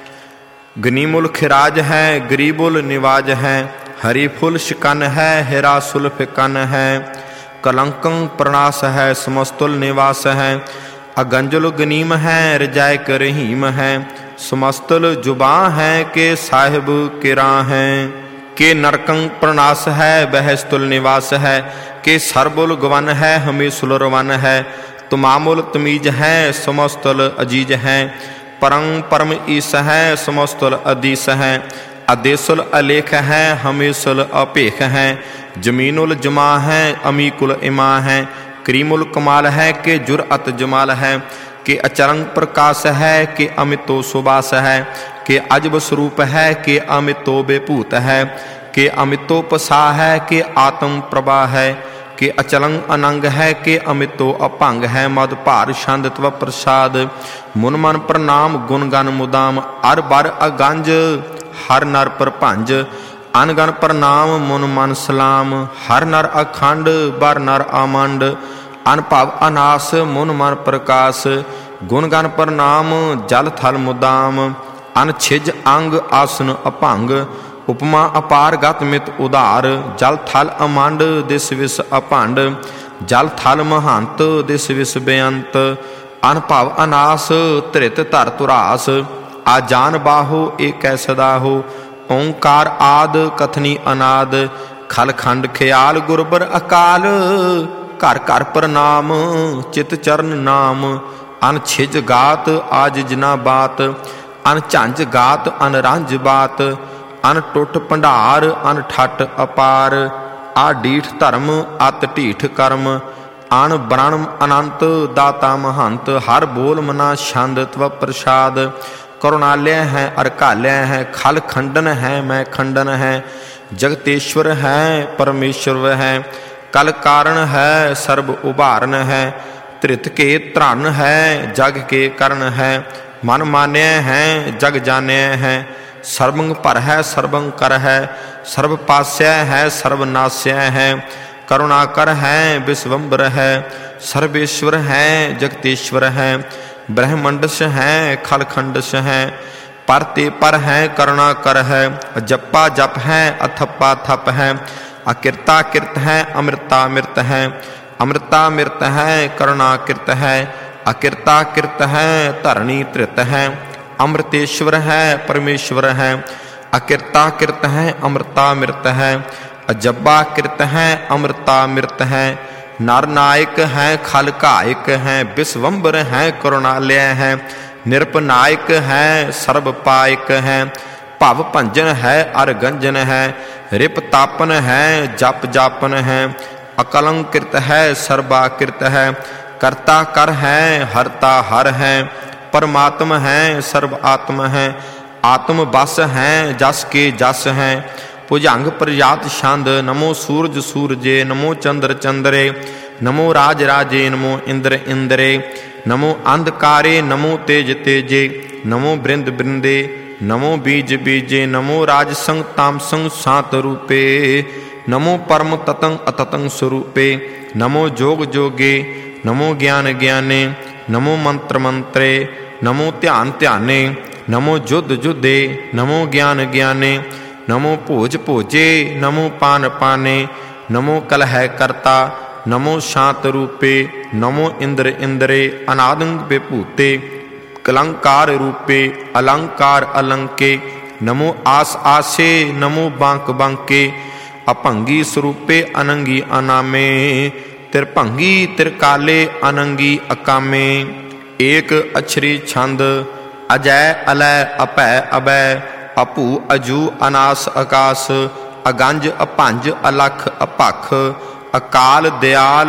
ਗਨੀਮੁਲ ਖਿਰਾਜ ਹੈ ਗਰੀਬੁਲ ਨਿਵਾਜ ਹੈ ਹਰੀ ਫੁੱਲ ਸ਼ਿਕਨ ਹੈ ਹੀਰਾ ਸੁਲਫ ਕੰਨ ਹੈ ਕਲੰਕੰ ਪ੍ਰਣਾਸ ਹੈ ਸਮਸਤੁਲ ਨਿਵਾਸ ਹੈ ਅਗੰਜਲ ਗਨੀਮ ਹੈ ਰਜਾਇਕ ਰਹੀਮ ਹੈ ਸਮਸਤਲ ਜੁਬਾਂ ਹੈ ਕੇ ਸਾਹਿਬ ਕਿਰਾ ਹੈ ਕੇ ਨਰਕੰ ਪ੍ਰਣਾਸ ਹੈ ਬਹਿਸਤੁਲ ਨਿਵਾਸ ਹੈ ਕੇ ਸਰਬੁਲ ਗਵਨ ਹੈ ਹਮੇਸ਼ੁਲ ਰਵਨ ਹੈ ਤੁਮਾਮੁਲ ਤਮੀਜ ਹੈ ਸਮਸਤਲ ਅਜੀਜ ਹੈ ਪਰੰ ਪਰਮ ਈਸ ਹੈ ਸਮਸਤਲ ਅਦੀਸ ਹੈ ਅਦੇਸੁਲ ਅਲੇਖ ਹੈ ਹਮੇਸ਼ੁਲ ਅਭੇਖ ਹੈ ਜਮੀਨੁਲ ਜਮਾ ਹੈ ਅਮੀਕੁਲ ਇਮਾ ਹੈ ਕਰੀਮੁਲ ਕਮਾਲ ਹੈ ਕਿ ਜੁਰਅਤ ਜਮਾਲ ਹੈ ਕਿ ਅਚਰੰਗ ਪ੍ਰਕਾਸ਼ ਹੈ ਕਿ ਅਮਿਤੋ ਸੁਬਾਸ ਹੈ ਕਿ ਅਜਬ ਸਰੂਪ ਹੈ ਕਿ ਅਮਿਤੋ ਬੇਭੂਤ ਹੈ ਕਿ ਅਮਿਤੋ ਪਸਾ ਹੈ ਕਿ ਆਤਮ ਪ੍ਰਭਾ ਹੈ ਕਿ ਅਚਲੰਗ ਅਨੰਗ ਹੈ ਕਿ ਅਮਿਤੋ ਅਭੰਗ ਹੈ ਮਦ ਭਾਰ ਛੰਦ ਤਵ ਪ੍ਰਸਾਦ ਮੁਨ ਮਨ ਪ੍ਰਣਾਮ ਗੁਣ ਗਨ ਮੁਦਾਮ ਅਰ ਬਰ ਅਗੰਜ ਹਰ ਨਰ ਪ੍ਰਭੰਜ ਅਨਗਨ ਪ੍ਰਣਾਮ ਮੁਨ ਮਨ ਸਲਾਮ ਹਰ ਨਰ ਅਖੰਡ ਬਰ ਨਰ ਆਮੰਡ ਅਨਭਵ ਅਨਾਸ ਮੁਨ ਮਨ ਪ੍ਰਕਾਸ਼ ਗੁਣ ਗਨ ਪ੍ਰਣਾਮ ਜਲ ਥਲ ਮੁਦਾਮ ਅਨਛਿਜ ਅੰਗ ਆਸਨ ਅਭੰਗ ਉਪਮਾ ਅਪਾਰ ਗਤ ਮਿਤ ਉਧਾਰ ਜਲ ਥਲ ਅਮੰਡ ਦਿਸ ਵਿਸ ਅਭੰਡ ਜਲ ਥਲ ਮਹੰਤ ਦਿਸ ਵਿਸ ਬੇਅੰਤ ਅਨਭਵ ਅਨਾਸ ਧ੍ਰਿਤ ਧਰ ਧੁਰਾਸ ਆ ਜਾਨ ਬਾਹੋ ਏਕੈ ਸਦਾ ਹੋ ਓੰਕਾਰ ਆਦ ਕਥਨੀ ਅਨਾਦ ਖਲਖੰਡ ਖਿਆਲ ਗੁਰਬਰ ਅਕਾਲ ਘਰ ਘਰ ਪ੍ਰਣਾਮ ਚਿਤ ਚਰਨ ਨਾਮ ਅਨਛਿਜ ਗਾਤ ਆਜ ਜਿਨਾ ਬਾਤ ਅਨਝੰਝ ਗਾਤ ਅਨਰੰਝ ਬਾਤ ਅਨ ਟੁੱਟ ਭੰਡਾਰ ਅਨ ਠੱਟ ਅਪਾਰ ਆ ਡੀਠ ਧਰਮ ਅਤ ਢੀਠ ਕਰਮ ਅਣ ਬ੍ਰਣ ਅਨੰਤ ਦਾਤਾ ਮਹੰਤ ਹਰ ਬੋਲ ਮਨਾ ਛੰਦ ਤਵ ਪ੍ਰਸਾਦ ਕਰੁਣਾਲਿਆ ਹੈ ਅਰਕਾਲਿਆ ਹੈ ਖਲ ਖੰਡਨ ਹੈ ਮੈਂ ਖੰਡਨ ਹੈ ਜਗਤੇਸ਼ਵਰ ਹੈ ਪਰਮੇਸ਼ਵਰ ਹੈ ਕਲ ਕਾਰਨ ਹੈ ਸਰਬ ਉਭਾਰਨ ਹੈ ਧ੍ਰਿਤ ਕੇ ਧਰਨ ਹੈ ਜਗ ਕੇ ਕਰਨ ਹੈ ਮਨ ਮਾਨਿਆ ਹੈ ਜਗ ਜਾਣਿਆ ਹੈ ਸਰਬੰਗ ਭਰ ਹੈ ਸਰਬੰਗ ਕਰ ਹੈ ਸਰਬ ਪਾਸਿਆ ਹੈ ਸਰਬ ਨਾਸਿਆ ਹੈ ਕਰੁਣਾ ਕਰ ਹੈ ਵਿਸਵੰਬਰ ਹੈ ਸਰਬੇਸ਼ਵਰ ਹੈ ਜਗਤੇਸ਼ਵਰ ਹੈ ਬ੍ਰਹਮੰਡਸ ਹੈ ਖਲਖੰਡਸ ਹੈ ਪਰ ਤੇ ਪਰ ਹੈ ਕਰੁਣਾ ਕਰ ਹੈ ਜਪਾ ਜਪ ਹੈ ਅਥਪਾ ਥਪ ਹੈ ਅਕਿਰਤਾ ਕਿਰਤ ਹੈ ਅੰਮ੍ਰਿਤਾ ਮਿਰਤ ਹੈ ਅੰਮ੍ਰਿਤਾ ਮਿਰਤ ਹੈ ਕਰੁਣਾ ਕਿਰਤ ਹੈ ਅਕਿਰਤਾ ਕਿਰਤ ਹੈ ਧਰਣੀ ਧ੍ਰਿਤ ਹੈ अमृतेश्वर है परमेश्वर है। अकिरता किरत है अमृता मृत है, अजब्बा कृत है अमृता मृत है। नर नायक है खल कायक है, विश्वम्बर है करुणालय है। निरपनायक है सर्व पायक है, भव भंजन है अरगंजन है। रिप तापन है जप जापन है, अकलंकृत है सर्वाकृत है। कर्ता कर है हरता हर है, परमात्म है सर्व आत्म है। आत्म बस है जस के जस है, भुजंग प्रजात छंद। नमो सूरज सूरजे, नमो चंद्र चंद्रे, नमो राज राजे, नमो इंद्र इंद्रे। नमो अंधकारे, नमो तेज तेजे, नमो बृंद बृंदे, नमो बीज बीजे। नमो राजसंग तामसंग सात रूपे, नमो परम ततंग अततंग स्वरूपे। नमो जोग जोगे, नमो ज्ञान ज्ञाने, नमो मंत्र मंत्रे, नमो ध्यान ध्याने। नमो जुद्ध जुद्धे, नमो ज्ञान ज्ञाने, नमो भोज भोजे, नमो पान पाने। नमो कलह कर्ता, नमो शांत रूपे, नमो इंद्र इंद्रे। अनादंग विभूते, कलंकार रूपे, अलंकार अलंके। नमो आस आसे, नमो बांक बांके। अपंगी स्वरूपे, अनंगी अनामे। त्रिभंगी त्रिकाले, अनंगी अकामे। एक अक्षरी छंद, अजय अलय अपै अभय। अपू अजू अनास आकाश, अगंज अपंज अलख अपख। अकाल दयाल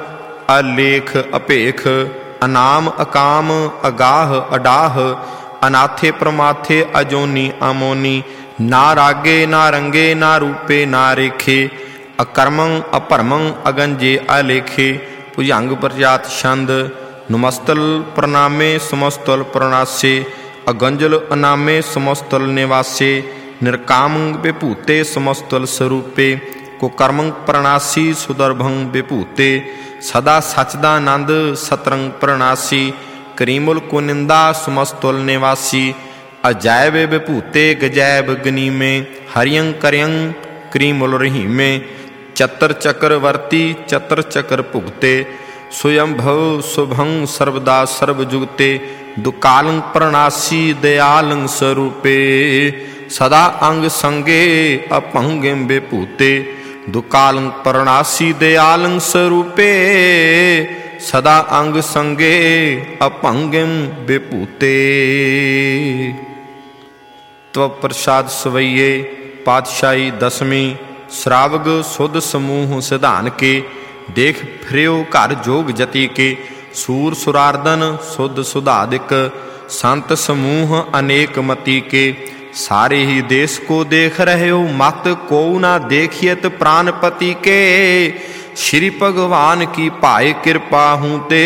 अलेख अपेख, अनाम अकाम अगाह अडाह। अनाथे प्रमाथे अजोनी अमोनी, ना रागे ना रंगे ना रूपे ना रेखे। अकर्मं अपरमं अगंजे अलेखे। भुजंग प्रजात छंद, नमस्तल प्रणामे समस्तल प्रणासे। अगंजल अनामे समस्तल निवासे। निरकामं विभूते समस्तल स्वरूपे, कुकर्मं प्रणासी सुदर्भं विभूते। सदा सचदानंद सतरंग प्रणासी, करीमुल कुनिंदा समस्तुल निवासी। अजैब विभूते गजैब गनी में, हरियं करयं करीमुल रहीमे। चतर चक्रवर्ती चतर चक्र भुगते, स्वयंभव शुभं सर्वदा सर्वजुगते। दुकालं प्रणासी दयालं स्वरूपे, सदा अंग संगे अपंगिम विभूते। दुकालं प्रणासी दयालं स्वरूपे, सदा अंग संगे अपंगिम विभूते। त्व प्रसाद सवैये पातशाही दसवीं। श्रावग सुध समूह सिधान के, देख फिर्यो घर जोग जति के। सूर सुरार्दन सुध सुधादिक, संत समूह अनेक मति के। सारे ही देश को देख रहे हो, मत को ना देखियत प्राणपति के। श्री भगवान की पाए कृपा हूँ ते,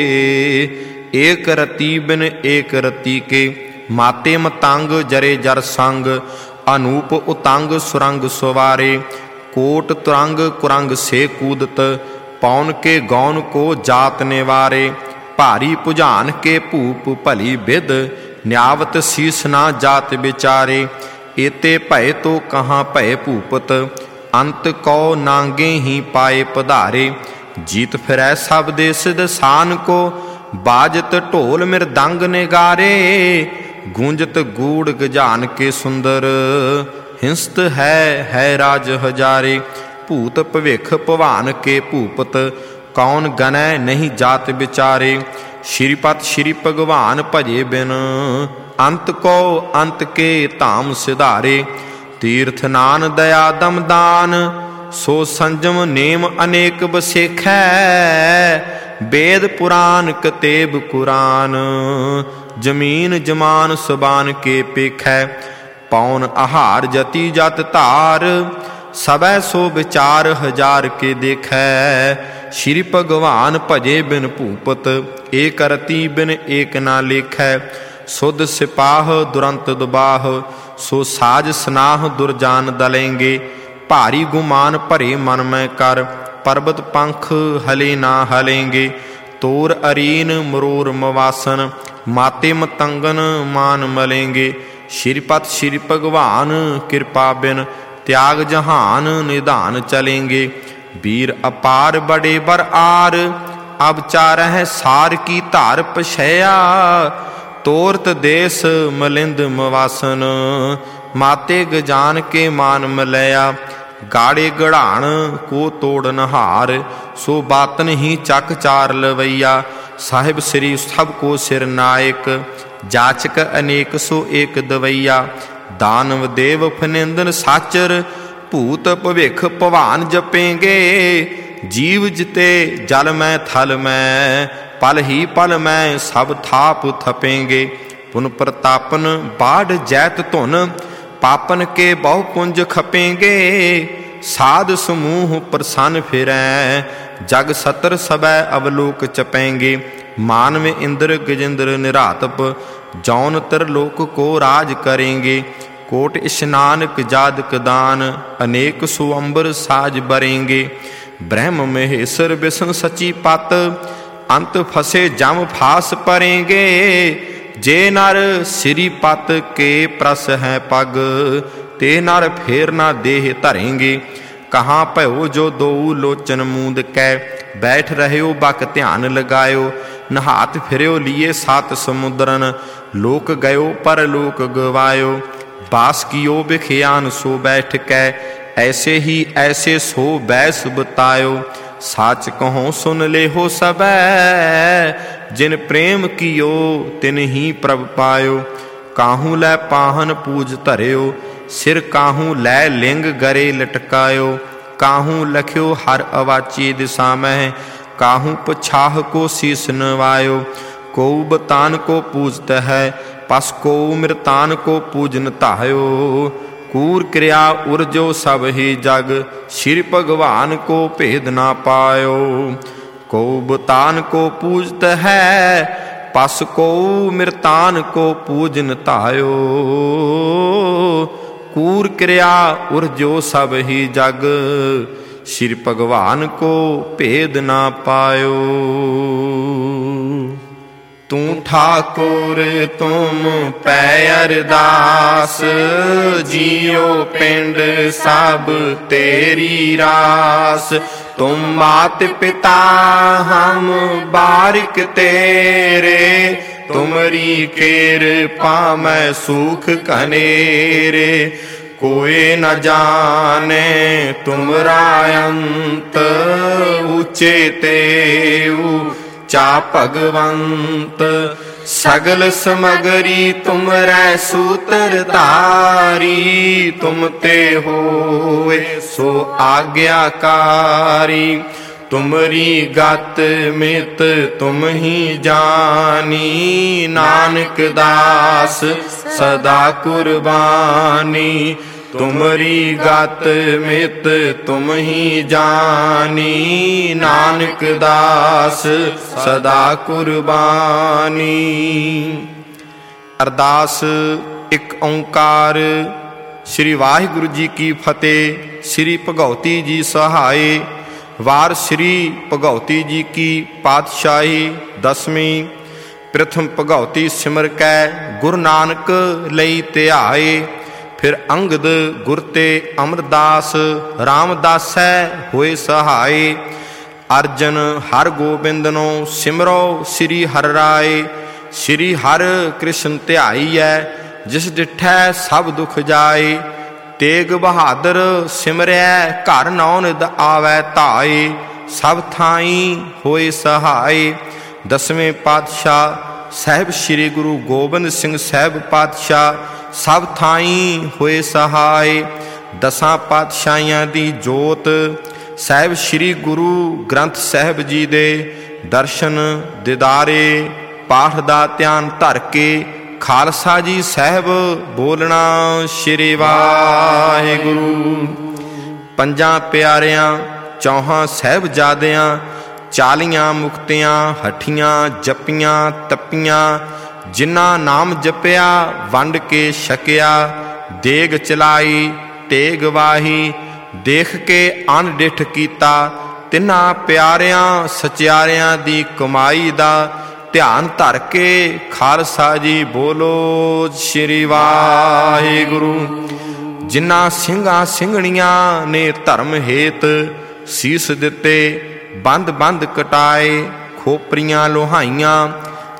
एक रति बिन एक रति के। माते मतंग जरे जर संग, अनूप उतंग सुरंग सवारे। कोट तुरंग कुरंग से कूदत, पौन के गौन को जात निवारे। भारी पुजान के भूप भली विद, न्यावत शीस ना जात विचारे। एते भय तो कहाँ भय भूपत, अंत कौ नांगे ही पाए पधारे। जीत फिरै सब देश दसान को, बाजत ढोल मृदंग निगारे। गूंजत गूढ़ गजान के सुंदर, हिंसत है राज हजारे। भूत भविख भवान के भूपत, कौन गनै नहीं जात विचारे। श्रीपत श्री भगवान भजे बिन, अंत को अंत के धाम सिधारे। तीर्थ नान दया दम दान, सो संजम नेम अनेक बसेखै। वेद पुराण कतेब कुरान, जमीन जमान सुबान के पेखै। पौन आहार जति जत धार, सबै सो विचार हजार के देखै। श्री भगवान भजे बिन भूपत, एक रति बिन एक ना लेखै। सुध सिपाह दुरंत दुबाह, सो साज स्नाह दुर्जान दलेंगे। भारी गुमान भरे मन में कर, पर्वत पंख हले ना हलेंगे। तोर अरीन मरोर मवासन, माते मतंगन मान मलेंगे। श्रीपत श्री भगवान कृपा बिन, त्याग जहान निधान चलेंगे। वीर अपार बड़े बर आर, अब चारह सार की धार पछया। ਤੋਰਤ ਦੇਸ ਮਲਿੰਦ ਮਵਾਸਨ, ਮਾਤੇ ਗਜਾਨ ਕੇ ਮਾਨ ਮਲਇਆ। ਗਾੜੇ ਗੜਾਣ ਕੋ ਤੋੜਨ ਹਾਰ, ਸੋ ਬਾਤਨ ਹੀ ਚੱਕ ਚਾਰ ਲਵਈਆ। ਸਾਹਿਬ ਸ੍ਰੀ ਸਭ ਕੋ ਸਿਰ ਨਾਇਕ, ਜਾਚਕ ਅਨੇਕ ਸੋ ਏਕ ਦਵਈਆ। ਦਾਨਵ ਦੇਵ ਫਨਿੰਦਨ ਸਾਚਰ, ਭੂਤ ਭਵਿਖ ਭਵਾਨ ਜਪੇਂਗੇ। ਜੀਵ ਜਿਤੇ ਜਲ ਮੈਂ ਥਲ ਮੈਂ, ਪਲ ਹੀ ਪਲ ਮੈਂ ਸਭ ਥਾਪ ਥਪੇਂਗੇ। ਪੁਨ ਪ੍ਰਤਾਪਨ ਬਾੜ ਜੈਤ ਧੁਨ, ਪਾਪਨ ਕੇ ਬਹੁ ਪੁੰਜ ਖਪੇਂਗੇ। ਸਾਧ ਸਮੂਹ ਪ੍ਰਸੰਨ ਫਿਰੈ, ਜਗ ਸਤਰ ਸਬੈ ਅਵਲੋਕ ਚਪੇਂਗੇ। ਮਾਨਵ ਇੰਦਰ ਗਜਿੰਦਰ ਨਿਰਾਤਪ, ਜੌਨ ਤਰਲੋਕ ਕੋ ਰਾਜ ਕरेंगे। ਕੋਟ ਇਸ਼ਨਾਨਕ ਜਾਦਕ ਦਾਨ, ਅਨੇਕ ਸੋ ਅੰਬਰ ਸਾਜ ਬਰੇਂਗੇ। ਬ੍ਰਹਮ ਮਹੇਸ਼ਰ ਵਿਸ਼ਨ ਸਚੀ ਪਤ, ਅੰਤ ਫਸੇ ਜਮ ਫਾਸ ਪਰੇਂਗੇ। ਜੇ ਨਰ ਸ੍ਰੀ ਪਤ ਕੇ ਪ੍ਰਸ ਹੈ ਪਗ, ਤੇ ਨਰ ਫੇਰ ਨਾ ਦੇਹ ਧਰੇਂਗੇ। ਕਹਾਂ ਭਇਓ ਜੋ ਦੋ ਲੋਚਨ ਮੂੰਦ ਕੈ, ਬੈਠ ਰਹਿਓ ਬਕ ਧਿਆਨ ਲਗਾਇਓ। ਨਹਾਤ ਫਿਰਿਓ ਲੀਏ ਸਤ ਸਮੁੰਦਰਨ, ਲੋਕ ਗਇਓ ਪਰ ਲੋਕ ਗਵਾਇਓ। ਬਾਸ ਕੀਓ ਬਿਖਿਆਨ ਸੋ ਬੈਠ ਕੈ, ਐਸੇ ਹੀ ਐਸੇ ਸੋ ਬੈਸ ਬਤਾਇਓ। ਸਾਚ ਕਹੋ ਸੁਨ ਲੇਹੋ ਸਬੈ, ਜਿਨ ਪ੍ਰੇਮ ਕੀਓ ਤਿਨ ਹੀ ਪ੍ਰਭ ਪਾਇਓ। ਕਾਹੂ ਲੈ ਪਾਹਨ ਪੂਜ ਧਰਿਓ, ਸਿਰ ਕਾਹੂ ਲੈ ਲਿੰਗ ਗਰੇ ਲਟਕਾਇਓ। ਕਾਹੂ ਲਖਿਓ ਹਰ ਅਵਾਚੀ ਦਿਸ਼ਾ ਮਹਿ, ਕਾਹੂ ਪਛਾਹ ਕੋ ਸੀਸ ਨਵਾਇਓ। ਕੋ ਬਤਾਨ ਕੋ ਪੂਜਤ ਹੈ, ਪਸ ਕੋ ਮ੍ਰਿਤਾਨ ਕੋ ਪੂਜਨ ਧਾਇਓ। ਕੂਰ ਕਿਰਿਆ ਉਰਜੋ ਸਭ ਹੀ ਜਗ, ਸ਼੍ਰੀ ਭਗਵਾਨ ਕੋ ਭੇਦ ਨਾ ਪਾਇਓ। ਕੋ ਬਤਾਨ ਕੋ ਪੂਜਤ ਹੈ, ਪਸ ਕੋ ਮ੍ਰਿਤਾਨ ਕੋ ਪੂਜਨ ਧਾਇਓ। ਕੂਰ ਕਿਰਿਆ ਉਰਜੋ ਸਭ ਹੀ ਜਗ, ਸ਼੍ਰੀ ਭਗਵਾਨ ਕੋ ਭੇਦ ਨਾ ਪਾਇਓ। ਤੂੰ ਠਾਕੁਰ ਤੁਮ ਪੈ ਅਰਦਾਸ, ਜੀਉ ਪਿੰਡ ਸਭ ਤੇਰੀ ਰਾਸ। ਤੁਮ ਮਾਤ ਪਿਤਾ ਹਮ ਬਾਰਿਕ ਤੇਰੇ, ਤੁਮਰੀ ਕਿਰਪਾ ਮੈਂ ਸੁਖ ਘਨੇਰੇ। ਕੋਏ ਨ ਜਾਣੇ ਤੁਮਰਾ ਅੰਤ, ਉੱਚੇ ਤੇਊ ਚਾ ਭਗਵੰਤ। ਸਗਲ ਸਮਗਰੀ ਤੁਮਰੈ ਸੂਤਰ ਧਾਰੀ, ਤੁਮ ਤੇ ਹੋਏ ਸੋ ਆਗਿਆਕਾਰੀ। ਤੁਮਰੀ ਗਤ ਮਿਤ ਤੁਮ ਹੀ ਜਾਨੀ, ਨਾਨਕ ਦਾਸ ਸਦਾ ਕੁਰਬਾਨੀ। ਤੁਮਰੀ ਗਤ ਮਿਤ ਤੁਮ ਹੀ ਜਾਨੀ, ਨਾਨਕ ਦਾਸ ਸਦਾ ਕੁਰਬਾਨੀ। ਅਰਦਾਸ ਇੱਕ ਓੰਕਾਰ। ਸ੍ਰੀ ਵਾਹਿਗੁਰੂ ਜੀ ਕੀ ਫਤਿਹ। ਸ੍ਰੀ ਭਗਉਤੀ ਜੀ ਸਹਾਏ। ਵਾਰ ਸ੍ਰੀ ਭਗਉਤੀ ਜੀ ਕੀ ਪਾਤਸ਼ਾਹੀ ਦਸਵੀਂ। ਪ੍ਰਥਮ ਭਗਉਤੀ ਸਿਮਰ ਕੈ, ਗੁਰੂ ਨਾਨਕ ਲਈ ਧਿਆਏ। ਫਿਰ ਅੰਗਦ ਗੁਰ ਤੇ ਅਮਰਦਾਸ, ਰਾਮਦਾਸੈ ਹੋਏ ਸਹਾਏ। ਅਰਜਨ ਹਰ ਗੋਬਿੰਦਨੋ ਸਿਮਰੋ ਸ੍ਰੀ ਹਰਿ ਰਾਏ। ਸ੍ਰੀ ਹਰਿ ਕ੍ਰਿਸ਼ਨ ਧਿਆਈਐ, ਜਿਸ ਡਿਠੈ ਸਭ ਦੁਖ ਜਾਏ। ਤੇਗ ਬਹਾਦਰ ਸਿਮਰੈ, ਘਰ ਨੌ ਨਿਧ ਆਵੈ ਧਾਏ। ਸਭ ਥਾਈ ਹੋਏ ਸਹਾਏ। ਦਸਵੇਂ ਪਾਤਸ਼ਾਹ ਸਾਹਿਬ ਸ੍ਰੀ ਗੁਰੂ ਗੋਬਿੰਦ ਸਿੰਘ ਸਾਹਿਬ ਪਾਤਸ਼ਾਹ, ਸਭ ਥਾਈ ਹੋਏ ਸਹਾਏ। ਦਸਾਂ ਪਾਤਸ਼ਾਹੀਆਂ ਦੀ ਜੋਤ, ਸਾਹਿਬ ਸ੍ਰੀ ਗੁਰੂ ਗ੍ਰੰਥ ਸਾਹਿਬ ਜੀ ਦੇ ਦਰਸ਼ਨ ਦਿਦਾਰੇ। ਪਾਠ ਦਾ ਧਿਆਨ ਧਰ ਕੇ ਖਾਲਸਾ ਜੀ ਸਾਹਿਬ ਬੋਲਣਾ, ਸ੍ਰੀ ਵਾਹਿਗੁਰੂ। ਪੰਜਾਂ ਪਿਆਰਿਆਂ ਚੌਹਾਂ ਸਾਹਿਬਜ਼ਾਦਿਆਂ, 40 ਮੁਕਤਿਆਂ ਹਠੀਆਂ ਜਪੀਆਂ ਤਪੀਆਂ। ਜਿਨ੍ਹਾਂ ਨਾਮ ਜਪਿਆ ਵੰਡ ਕੇ ਛਕਿਆ, ਦੇਗ ਚਲਾਈ ਤੇਗ ਵਾਹੀ। ਦੇਖ ਕੇ ਅਨ ਡਿਠ ਕੀਤਾ, ਤਿੰਨਾਂ ਪਿਆਰਿਆਂ ਸਚਿਆਰਿਆਂ ਦੀ ਕਮਾਈ ਦਾ। ਧਿਆਨ ਧਰ ਕੇ ਖਾਲਸਾ ਜੀ ਬੋਲੋ, ਸ੍ਰੀ ਵਾਹਿਗੁਰੂ। ਜਿਨ੍ਹਾਂ ਸਿੰਘਾਂ ਸਿੰਘਣੀਆਂ ਨੇ ਧਰਮ ਹੇਤ ਸੀਸ ਦਿੱਤੇ, ਬੰਦ ਬੰਦ ਕਟਾਏ ਖੋਪਰੀਆਂ ਲੋਹਾਈਆਂ।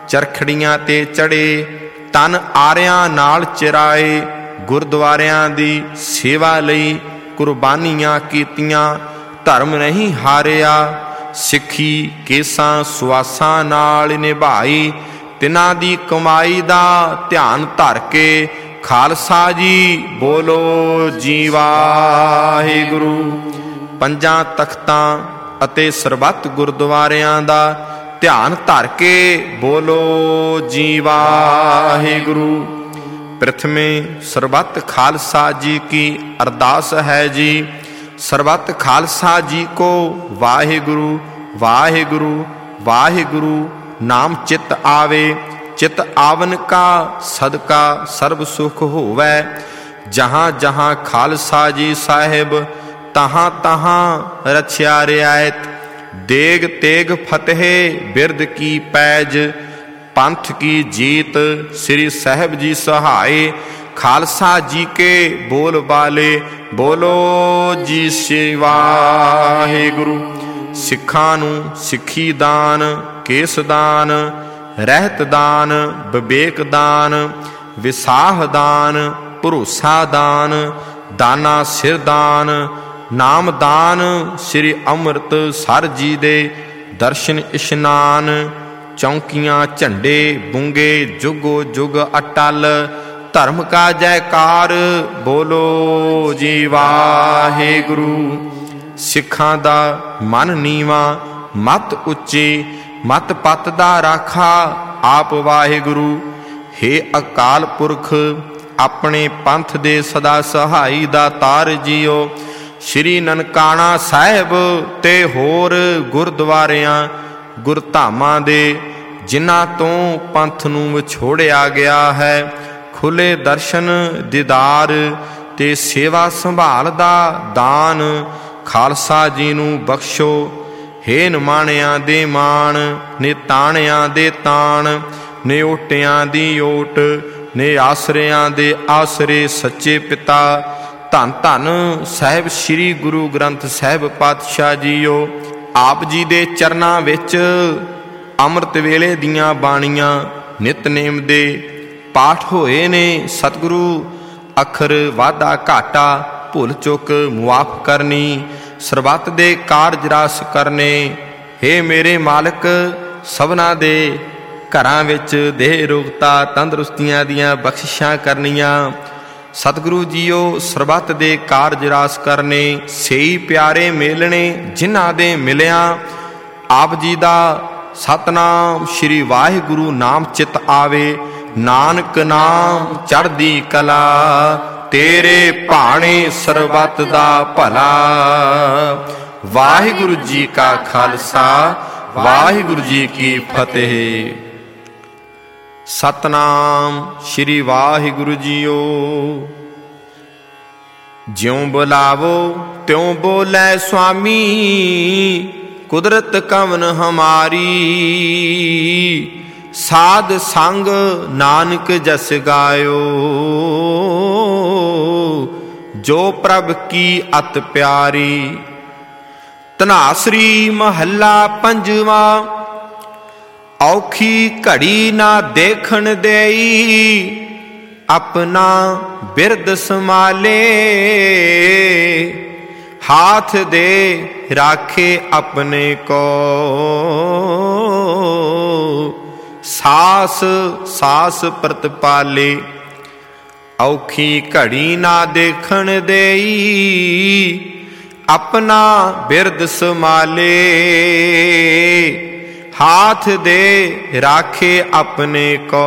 ਚਰਖੜੀਆਂ ਤੇ ਚੜੇ, ਤਨ ਆਰਿਆਂ ਨਾਲ ਚਿਰਾਏ, ਗੁਰਦੁਆਰਿਆਂ ਦੀ ਸੇਵਾ ਲਈ ਕੁਰਬਾਨੀਆਂ ਕੀਤੀਆਂ, ਧਰਮ ਨਹੀਂ ਹਾਰਿਆ, ਸਿੱਖੀ ਕੇਸਾਂ ਸੁਆਸਾਂ ਨਾਲ ਨਿਭਾਈ, ਤਿਨਾਂ ਦੀ ਕਮਾਈ ਦਾ ਧਿਆਨ ਧਰ ਕੇ ਖਾਲਸਾ ਜੀ ਬੋਲੋ ਜੀ ਵਾਹਿਗੁਰੂ। ਪੰਜਾਂ ਤਖਤਾਂ ਅਤੇ ਸਰਬੱਤ ਗੁਰਦੁਆਰਿਆਂ ਦਾ ਧਿਆਨ ਧਰ ਕੇ ਬੋਲੋ ਜੀ ਵਾਹਿਗੁਰੂ। ਪ੍ਰਥਮੇ ਸਰਬੱਤ ਖਾਲਸਾ ਜੀ ਕੀ ਅਰਦਾਸ ਹੈ ਜੀ। ਸਰਬੱਤ ਖਾਲਸਾ ਜੀ ਕੋ ਵਾਹਿਗੁਰੂ ਵਾਹਿਗੁਰੂ ਵਾਹਿਗੁਰੂ ਨਾਮ ਚਿਤ ਆਵੇ, ਚਿਤ ਆਵਨ ਕਾ ਸਦਕਾ ਸਰਬ ਸੁਖ ਹੋਵੈ। ਜਹਾਂ ਜਹਾਂ ਖਾਲਸਾ ਜੀ ਸਾਹਿਬ, ਤਹਾਂ ਤਹਾਂ ਰਛਿਆ ਰਿਆਇਤ। ਦੇਗ ਤੇਗ ਫਤਿਹ ਬਿਰਦ ਕੀ ਪੈਜ, ਪੰਥ ਕੀ ਜੀਤ ਸ੍ਰੀ ਸਾਹਿਬ ਜੀ ਸਹਾਏ। ਖਾਲਸਾ ਜੀ ਕੇ ਬੋਲ ਬਾਲੇ ਬੋਲੋ ਜੀ ਸ੍ਰੀ ਵਾਹਿਗੁਰੂ। ਸਿੱਖਾਂ ਨੂੰ ਸਿੱਖੀ ਦਾਨ, ਕੇਸ ਦਾਨ, ਰਹਿਤ ਦਾਨ, ਵਿਵੇਕ ਦਾਨ, ਵਿਸਾਹ ਦਾਨ, ਭਰੋਸਾ ਦਾਨ, ਦਾਨਾ ਸਿਰ ਦਾਨ, ਨਾਮ ਦਾਨ, ਸ੍ਰੀ ਅੰਮ੍ਰਿਤਸਰ ਜੀ ਦੇ ਦਰਸ਼ਨ ਇਸ਼ਨਾਨ, ਚੌਂਕੀਆਂ ਝੰਡੇ ਬੁੰਗੇ ਜੁਗੋ ਜੁਗ ਅਟਲ। ਧਰਮ ਕਾ ਜੈਕਾਰ ਬੋਲੋ ਜੀ ਵਾਹਿਗੁਰੂ। ਸਿੱਖਾਂ ਦਾ ਮਨ ਨੀਵਾਂ, ਮਤ ਉੱਚੀ, ਮਤ ਪਤ ਦਾ ਰਾਖਾ ਆਪ ਵਾਹਿਗੁਰੂ। ਹੇ ਅਕਾਲ ਪੁਰਖ, ਆਪਣੇ ਪੰਥ ਦੇ ਸਦਾ ਸਹਾਈ ਦਾਤਾਰ ਜੀਓ। ਸ਼੍ਰੀ ਨਨਕਾਣਾ ਸਾਹਿਬ ਤੇ ਹੋਰ ਗੁਰਦੁਆਰਿਆਂ ਗੁਰਧਾਮਾਂ ਦੇ ਜਿਨ੍ਹਾਂ ਤੋਂ ਪੰਥ ਨੂੰ ਵਿਛੋੜਿਆ ਗਿਆ ਹੈ, ਖੁੱਲੇ ਦਰਸ਼ਨ ਦੀਦਾਰ ਤੇ ਸੇਵਾ ਸੰਭਾਲ ਦਾ ਦਾਨ ਖਾਲਸਾ ਜੀ ਨੂੰ ਬਖਸ਼ੋ। ਹੇ ਨਿਮਾਣਿਆਂ ਦੇ ਮਾਣ, ਨੇ ਤਾਣਿਆਂ ਦੇ ਤਾਣ, ਨੇ ਓਟਿਆਂ ਦੀ ਓਟ, ਨੇ ਆਸਰਿਆਂ ਦੇ ਆਸਰੇ ਸੱਚੇ ਪਿਤਾ। ਧੰਨ ਧੰਨ ਸਾਹਿਬ ਸ੍ਰੀ ਗੁਰੂ ਗ੍ਰੰਥ ਸਾਹਿਬ ਪਾਤਸ਼ਾਹ ਜੀਓ। ਆਪ ਜੀ ਦੇ ਚਰਨਾਂ ਵਿੱਚ ਅੰਮ੍ਰਿਤ ਵੇਲੇ ਦੀਆਂ ਬਾਣੀਆਂ ਨਿਤਨੇਮ ਦੇ ਪਾਠ ਹੋਏ ਨੇ। ਸਤਿਗੁਰੂ ਅੱਖਰ ਵਾਧਾ ਘਾਟਾ ਭੁੱਲ ਚੁੱਕ ਮੁਆਫ ਕਰਨੀ, ਸਰਬੱਤ ਦੇ ਕਾਰਜ ਰਸ ਕਰਨੇ। ਹੇ ਮੇਰੇ ਮਾਲਕ, ਸਭਨਾਂ ਦੇ ਘਰਾਂ ਵਿੱਚ ਦੇਹ ਰੋਗਤਾ ਤੰਦਰੁਸਤੀਆਂ ਦੀਆਂ ਬਖਸ਼ਿਸ਼ਾਂ ਕਰਨੀਆਂ। ਸਤਿਗੁਰੂ ਜੀਓ ਸਰਬੱਤ ਦੇ ਕਾਰਜ ਰਾਸ ਕਰਨੇ, ਸਈ ਪਿਆਰੇ ਮੇਲਣੇ ਜਿਨ੍ਹਾਂ ਦੇ ਮਿਲਿਆ। ਆਪ ਜੀ ਦਾ ਸਤਨਾਮ ਸ੍ਰੀ ਵਾਹਿਗੁਰੂ ਨਾਮ ਚਿਤ ਆਵੇ। ਨਾਨਕ ਨਾਮ ਚੜ੍ਹਦੀ ਕਲਾ, ਤੇਰੇ ਭਾਣੇ ਸਰਬੱਤ ਦਾ ਭਲਾ। ਵਾਹਿਗੁਰੂ ਜੀ ਕਾ ਖਾਲਸਾ, ਵਾਹਿਗੁਰੂ ਜੀ ਕੀ ਫਤਿਹ। ਸਤਨਾਮ ਸ੍ਰੀ ਵਾਹਿਗੁਰੂ ਜੀਓ। ਜਿਉ ਬੁਲਾਵੋ ਤਿਉ ਬੋਲੇ ਸੁਆਮੀ, ਕੁਦਰਤ ਕਵਨ ਹਮਾਰੀ। ਸਾਧ ਸੰਗ ਨਾਨਕ ਜਸ ਗਾਇਓ, ਜੋ ਪ੍ਰਭ ਕੀ ਅਤ ਪਿਆਰੀ। ਧਨਾਸਰੀ ਮਹੱਲਾ ਪੰਜਵਾਂ। ਔਖੀ ਘੜੀ ਨਾ ਦੇਖਣ ਦੇਈ, ਆਪਣਾ ਬਿਰਦ ਸੰਭਾਲੇ। ਹਾਥ ਦੇ ਰਾਖੇ ਆਪਣੇ ਕੋ, ਸਾਸ ਸਾਸ ਪ੍ਰਤਪਾਲੇ। ਔਖੀ ਘੜੀ ਨਾ ਦੇਖਣ ਦੇਈ, ਆਪਣਾ ਬਿਰਦ ਸੰਭਾਲੇ। ਹਾਥ ਦੇ ਰਾਖੇ ਆਪਣੇ ਕੋ,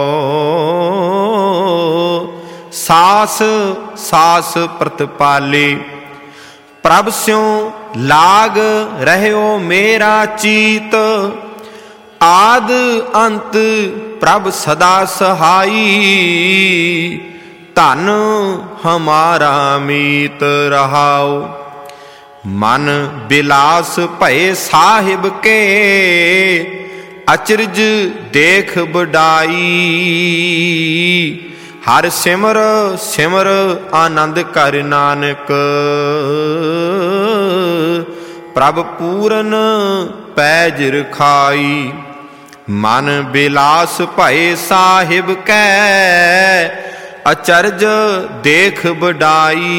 ਸਾਸ ਸਾਸ ਪ੍ਰਤਪਾਲੇ। ਪ੍ਰਭ ਸਿਉ ਲਾਗ ਰਹਿਓ ਮੇਰਾ ਚੀਤ, ਆਦ ਅੰਤ ਪ੍ਰਭ ਸਦਾ ਸਹਾਈ। ਧਨ ਹਮਾਰਾ ਮੀਤ ਰਹਾਉ, ਮਨ ਬਿਲਾਸ ਭਏ ਸਾਹਿਬ ਕੇ। ਅਚਰਜ ਦੇਖ ਬਡਾਈ, ਹਰ ਸਿਮਰ ਸਿਮਰ ਆਨੰਦ ਕਰ ਨਾਨਕ। ਪ੍ਰਭ ਪੂਰਨ ਪੈਜ ਰਖਾਈ, ਮਨ ਬਿਲਾਸ ਭਏ ਸਾਹਿਬ ਕੈ, ਅਚਰਜ ਦੇਖ ਬਡਾਈ।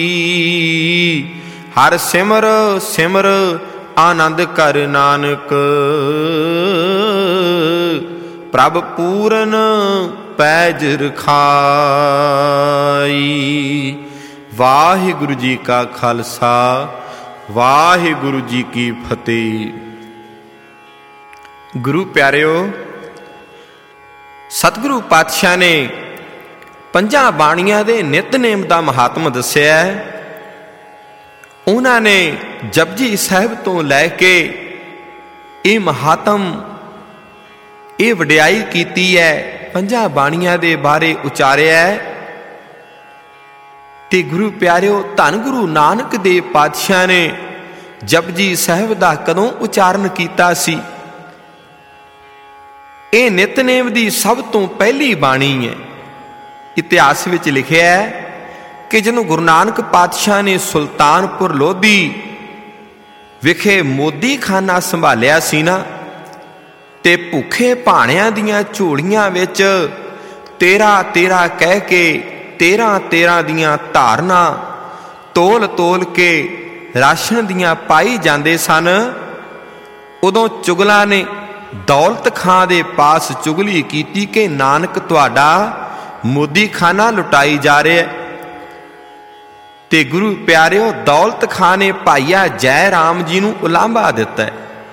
ਹਰ ਸਿਮਰ ਸਿਮਰ ਆਨੰਦ ਕਰ ਨਾਨਕ, ਪ੍ਰਭ ਪੂਰਨ ਪੈਜ ਰਖਾਈ। ਵਾਹਿਗੁਰੂ ਜੀ ਕਾ ਖਾਲਸਾ, ਵਾਹਿਗੁਰੂ ਜੀ ਕੀ ਫਤਿਹ। ਗੁਰੂ ਪਿਆਰਿਓ, ਸਤਿਗੁਰੂ ਪਾਤਸ਼ਾਹ ਨੇ ਪੰਜਾਂ ਬਾਣੀਆਂ ਦੇ ਨਿਤਨੇਮ ਦਾ ਮਹਾਤਮ ਦੱਸਿਆ। ਉਹਨਾਂ ਨੇ ਜਪਜੀ ਸਾਹਿਬ ਤੋਂ ਲੈ ਕੇ ਇਹ ਮਹਾਤਮ, ਇਹ ਵਡਿਆਈ ਕੀਤੀ ਹੈ, ਪੰਜਾਂ ਬਾਣੀਆਂ ਦੇ ਬਾਰੇ ਉਚਾਰਿਆ। ਤੇ ਗੁਰੂ ਪਿਆਰਿਓ, ਧੰਨ ਗੁਰੂ ਨਾਨਕ ਦੇਵ ਪਾਤਸ਼ਾਹ ਨੇ ਜਪਜੀ ਸਾਹਿਬ ਦਾ ਕਦੋਂ ਉਚਾਰਨ ਕੀਤਾ ਸੀ? ਇਹ ਨਿਤਨੇਮ ਦੀ ਸਭ ਤੋਂ ਪਹਿਲੀ ਬਾਣੀ ਹੈ। ਇਤਿਹਾਸ ਵਿੱਚ ਲਿਖਿਆ ਹੈ ਕਿ ਜਦੋਂ ਗੁਰੂ ਨਾਨਕ ਪਾਤਸ਼ਾਹ ਨੇ ਸੁਲਤਾਨਪੁਰ ਲੋਧੀ ਵਿਖੇ ਮੋਦੀ ਖਾਨਾ ਸੰਭਾਲਿਆ ਸੀ ਨਾ, ਤੇ ਭੁੱਖੇ ਭਾਣਿਆਂ ਦੀਆਂ ਝੋਲੀਆਂ ਵਿੱਚ 13-13 ਕਹਿ ਕੇ 13-13 ਦੀਆਂ ਧਾਰਨਾ ਤੋਲ ਤੋਲ ਕੇ ਰਾਸ਼ਨ ਦੀਆਂ ਪਾਈ ਜਾਂਦੇ ਸਨ। ਉਦੋਂ ਚੁਗਲਾਂ ਨੇ ਦੌਲਤ ਖਾਂ ਦੇ ਪਾਸ ਚੁਗਲੀ ਕੀਤੀ ਕਿ ਨਾਨਕ ਤੁਹਾਡਾ ਮੋਦੀ ਖਾਨਾ ਲੁਟਾਈ ਜਾ ਰਿਹਾ। ਤੇ ਗੁਰੂ ਪਿਆਰਿਓ, ਦੌਲਤ ਖਾਂ ਨੇ ਭਾਈਆ ਜੈ ਰਾਮ ਜੀ ਨੂੰ ਉਲਾਂਭਾ ਦਿੱਤਾ।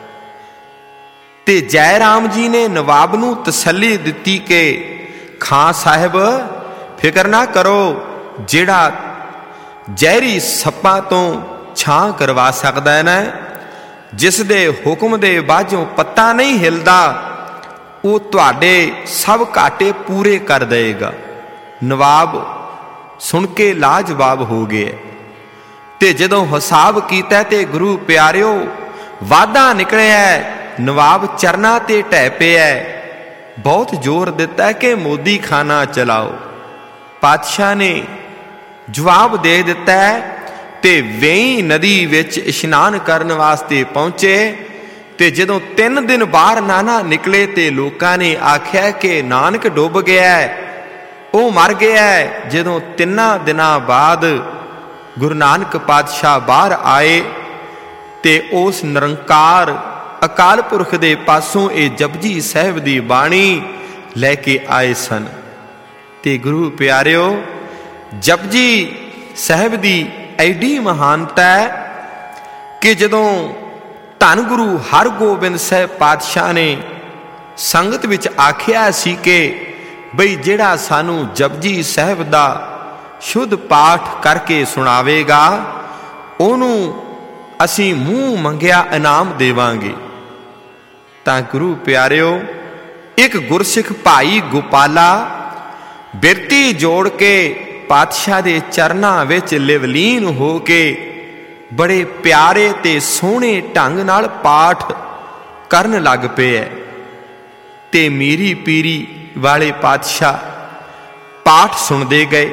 ਤੇ ਜੈ ਰਾਮ ਜੀ ਨੇ ਨਵਾਬ ਨੂੰ ਤਸੱਲੀ ਦਿੱਤੀ ਕਿ ਖਾਂ ਸਾਹਿਬ ਫਿਕਰ ਨਾ ਕਰੋ, ਜਿਹੜਾ ਜ਼ਹਿਰੀ ਸੱਪਾਂ ਤੋਂ ਛਾਂ ਕਰਵਾ ਸਕਦਾ ਹੈ ਨਾ, ਜਿਸ ਦੇ ਹੁਕਮ ਦੇ ਬਾਝੋਂ ਪੱਤਾ ਨਹੀਂ ਹਿਲਦਾ, ਉਹ ਤੁਹਾਡੇ ਸਭ ਘਾਟੇ ਪੂਰੇ ਕਰ ਦੇਗਾ। ਨਵਾਬ ਸੁਣ ਕੇ ਲਾਜਵਾਬ ਹੋ ਗਏ। ਤੇ ਜਦੋਂ ਹਿਸਾਬ ਕੀਤਾ ਤੇ ਗੁਰੂ ਪਿਆਰਿਓ ਵਾਧਾ ਨਿਕਲਿਆ। ਨਵਾਬ ਚਰਨਾਂ ਤੇ ਢਹਿ ਪਿਆ, ਬਹੁਤ ਜ਼ੋਰ ਦਿੱਤਾ ਕਿ ਮੋਦੀ ਖਾਨਾ ਚਲਾਓ। ਪਾਤਸ਼ਾਹ ਨੇ ਜਵਾਬ ਦੇ ਦਿੱਤਾ ਤੇ ਵੇਈ ਨਦੀ ਵਿੱਚ ਇਸ਼ਨਾਨ ਕਰਨ ਵਾਸਤੇ ਪਹੁੰਚੇ। ਤੇ ਜਦੋਂ 3 ਦਿਨ ਬਾਹਰ ਨਾ ਨਿਕਲੇ ਤੇ ਲੋਕਾਂ ਨੇ ਆਖਿਆ ਕਿ ਨਾਨਕ ਡੁੱਬ ਗਿਆ, ਉਹ ਮਰ ਗਿਆ। ਜਦੋਂ 3 ਦਿਨਾਂ ਬਾਅਦ ਗੁਰੂ ਨਾਨਕ ਪਾਤਸ਼ਾਹ ਬਾਹਰ ਆਏ ਤੇ ਉਸ ਨਿਰੰਕਾਰ ਅਕਾਲ ਪੁਰਖ ਦੇ ਪਾਸੋਂ ਇਹ ਜਪਜੀ ਸਾਹਿਬ ਦੀ ਬਾਣੀ ਲੈ ਕੇ ਆਏ ਸਨ। ਤੇ ਗੁਰੂ ਪਿਆਰਿਓ, ਜਪਜੀ ਸਾਹਿਬ ਦੀ ਐਡੀ ਮਹਾਨਤਾ ਹੈ ਕਿ ਜਦੋਂ ਧੰਨ ਗੁਰੂ ਹਰਗੋਬਿੰਦ ਸਾਹਿਬ ਪਾਤਸ਼ਾਹ ਨੇ ਸੰਗਤ ਵਿੱਚ ਆਖਿਆ ਸੀ ਕਿ ਬਈ ਜਿਹੜਾ ਸਾਨੂੰ ਜਪਜੀ ਸਾਹਿਬ ਦਾ ਸ਼ੁੱਧ ਪਾਠ ਕਰਕੇ ਸੁਣਾਵੇਗਾ, ਉਹਨੂੰ ਅਸੀਂ ਮੂੰਹ ਮੰਗਿਆ ਇਨਾਮ ਦੇਵਾਂਗੇ। ਤਾਂ ਗੁਰੂ ਪਿਆਰਿਓ, ਇੱਕ ਗੁਰਸਿੱਖ ਭਾਈ ਗੋਪਾਲਾ ਬਿਰਤੀ ਜੋੜ ਕੇ ਪਾਤਸ਼ਾਹ ਦੇ ਚਰਨਾਂ ਵਿੱਚ ਲਿਵਲੀਨ ਹੋ ਕੇ ਬੜੇ ਪਿਆਰੇ ਤੇ ਸੋਹਣੇ ਢੰਗ ਨਾਲ ਪਾਠ ਕਰਨ ਲੱਗ ਪਏ। ਤੇ ਮੀਰੀ ਪੀਰੀ ਵਾਲੇ ਪਾਤਸ਼ਾਹ ਪਾਠ ਸੁਣਦੇ ਗਏ।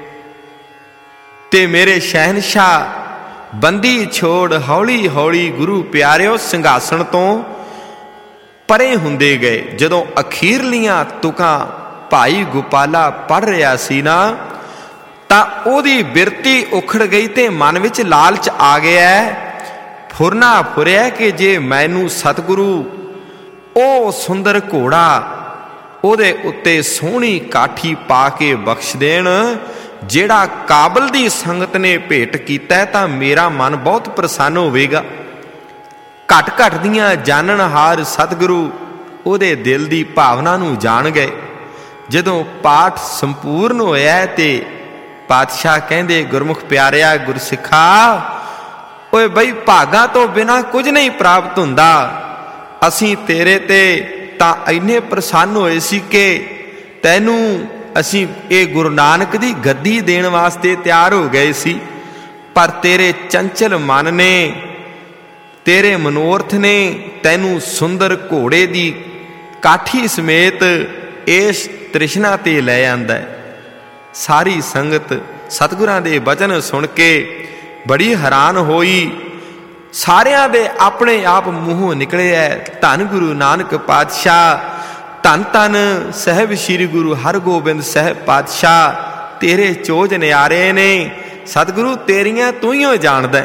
ਤੇ ਮੇਰੇ ਸ਼ਹਿਨਸ਼ਾਹ ਬੰਦੀ ਛੋੜ ਹੌਲੀ ਹੌਲੀ ਗੁਰੂ ਪਿਆਰਿਓ ਸਿੰਘਾਸਣ ਤੋਂ ਪਰੇ ਹੁੰਦੇ ਗਏ। ਜਦੋਂ ਅਖੀਰਲੀਆਂ ਤੁਕਾਂ ਭਾਈ ਗੋਪਾਲਾ ਪੜ੍ਹ ਰਿਹਾ ਸੀ ਨਾ, ਤਾਂ ਉਹਦੀ ਬਿਰਤੀ ਉਖੜ ਗਈ ਤੇ ਮਨ ਵਿੱਚ ਲਾਲਚ ਆ ਗਿਆ। ਫੁਰਨਾ ਫੁਰਿਆ ਕਿ ਜੇ ਮੈਨੂੰ ਸਤਿਗੁਰੂ ਉਹ ਸੁੰਦਰ ਘੋੜਾ ਉਹਦੇ ਉੱਤੇ ਸੋਹਣੀ ਕਾਠੀ ਪਾ ਕੇ ਬਖਸ਼ ਦੇਣ, ਜਿਹੜਾ ਕਾਬਲ ਦੀ ਸੰਗਤ ਨੇ ਭੇਟ ਕੀਤਾ, ਤਾਂ ਮੇਰਾ ਮਨ ਬਹੁਤ ਪ੍ਰਸੰਨ ਹੋਵੇਗਾ। ਘਟ ਘਟ ਦੀਆਂ ਜਾਣਨਹਾਰ ਸਤਿਗੁਰੂ ਉਹਦੇ ਦਿਲ ਦੀ ਭਾਵਨਾ ਨੂੰ ਜਾਣ ਗਏ। ਜਦੋਂ ਪਾਠ ਸੰਪੂਰਨ ਹੋਇਆ ਤੇ ਪਾਤਸ਼ਾਹ ਕਹਿੰਦੇ, ਗੁਰਮੁਖ ਪਿਆਰਿਆ ਗੁਰਸਿੱਖਾ, ਓਏ ਬਈ ਭਾਗਾਂ ਤੋਂ ਬਿਨਾਂ ਕੁਝ ਨਹੀਂ ਪ੍ਰਾਪਤ ਹੁੰਦਾ। ਅਸੀਂ ਤੇਰੇ ਤੇ ਤਾਂ ਇੰਨੇ ਪ੍ਰਸੰਨ ਹੋਏ ਸੀ ਕਿ ਤੈਨੂੰ ਅਸੀਂ ਇਹ ਗੁਰੂ ਨਾਨਕ ਦੀ ਗੱਦੀ ਦੇਣ ਵਾਸਤੇ ਤਿਆਰ ਹੋ ਗਏ ਸੀ, ਪਰ ਤੇਰੇ ਚੰਚਲ ਮਨ ਨੇ, ਤੇਰੇ ਮਨੋਰਥ ਨੇ ਤੈਨੂੰ ਸੁੰਦਰ ਘੋੜੇ ਦੀ ਕਾਠੀ ਸਮੇਤ ਇਸ ਤ੍ਰਿਸ਼ਨਾ ਤੇ ਲੈ ਆਂਦਾ। ਸਾਰੀ ਸੰਗਤ ਸਤਿਗੁਰਾਂ ਦੇ ਬਚਨ ਸੁਣ ਕੇ ਬੜੀ ਹੈਰਾਨ ਹੋਈ ਸਾਰਿਆਂ ਦੇ ਆਪਣੇ ਆਪ ਮੂੰਹੋਂ ਨਿਕਲਿਆ। ਧੰਨ ਗੁਰੂ ਨਾਨਕ ਪਾਤਸ਼ਾਹ, ਧੰਨ ਧੰਨ ਸਾਹਿਬ ਸ੍ਰੀ ਗੁਰੂ ਹਰਗੋਬਿੰਦ ਸਾਹਿਬ ਪਾਤਸ਼ਾਹ, ਤੇਰੇ ਚੋਜ ਨਿਆਰੇ ਨੇ, ਸਤਿਗੁਰੂ ਤੇਰੀਆਂ ਤੂੰ ਹੀ ਜਾਣਦਾ।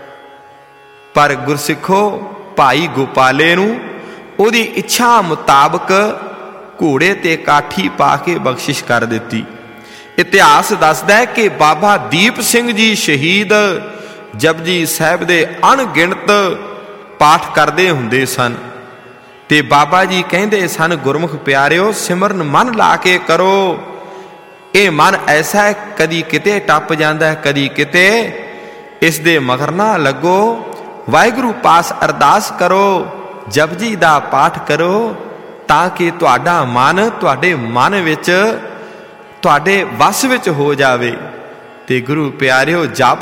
ਪਰ ਗੁਰਸਿੱਖੋ, ਭਾਈ ਗੋਪਾਲੇ ਨੂੰ ਉਹਦੀ ਇੱਛਾ ਮੁਤਾਬਕ ਘੋੜੇ ਤੇ ਕਾਠੀ ਪਾ ਕੇ ਬਖਸ਼ਿਸ਼ ਕਰ ਦਿੱਤੀ। ਇਤਿਹਾਸ ਦੱਸਦਾ ਹੈ ਕਿ ਬਾਬਾ ਦੀਪ ਸਿੰਘ ਜੀ ਸ਼ਹੀਦ ਜਪਜੀ ਸਾਹਿਬ ਦੇ ਅਣਗਿਣਤ ਪਾਠ ਕਰਦੇ ਹੁੰਦੇ ਸਨ ਤੇ ਬਾਬਾ ਜੀ ਕਹਿੰਦੇ ਸਨ, ਗੁਰਮੁਖ ਪਿਆਰਿਓ, ਸਿਮਰਨ ਮਨ ਲਾ ਕੇ ਕਰੋ। ਇਹ ਮਨ ਐਸਾ ਹੈ, ਕਦੀ ਕਿਤੇ ਟੱਪ ਜਾਂਦਾ, ਕਦੀ ਕਿਤੇ। ਇਸ ਦੇ ਮਗਰ ਨਾ ਲੱਗੋ। ਵਾਹਿਗੁਰੂ ਪਾਸ ਅਰਦਾਸ ਕਰੋ, ਜਪਜੀ ਦਾ ਪਾਠ ਕਰੋ, ਤਾਂ ਕਿ ਤੁਹਾਡਾ ਮਨ ਤੁਹਾਡੇ ਮਨ ਵਿੱਚ, ਤੁਹਾਡੇ ਵਸ ਵਿੱਚ ਹੋ ਜਾਵੇ। ਤੇ ਗੁਰੂ ਪਿਆਰਿਓ, ਜਪ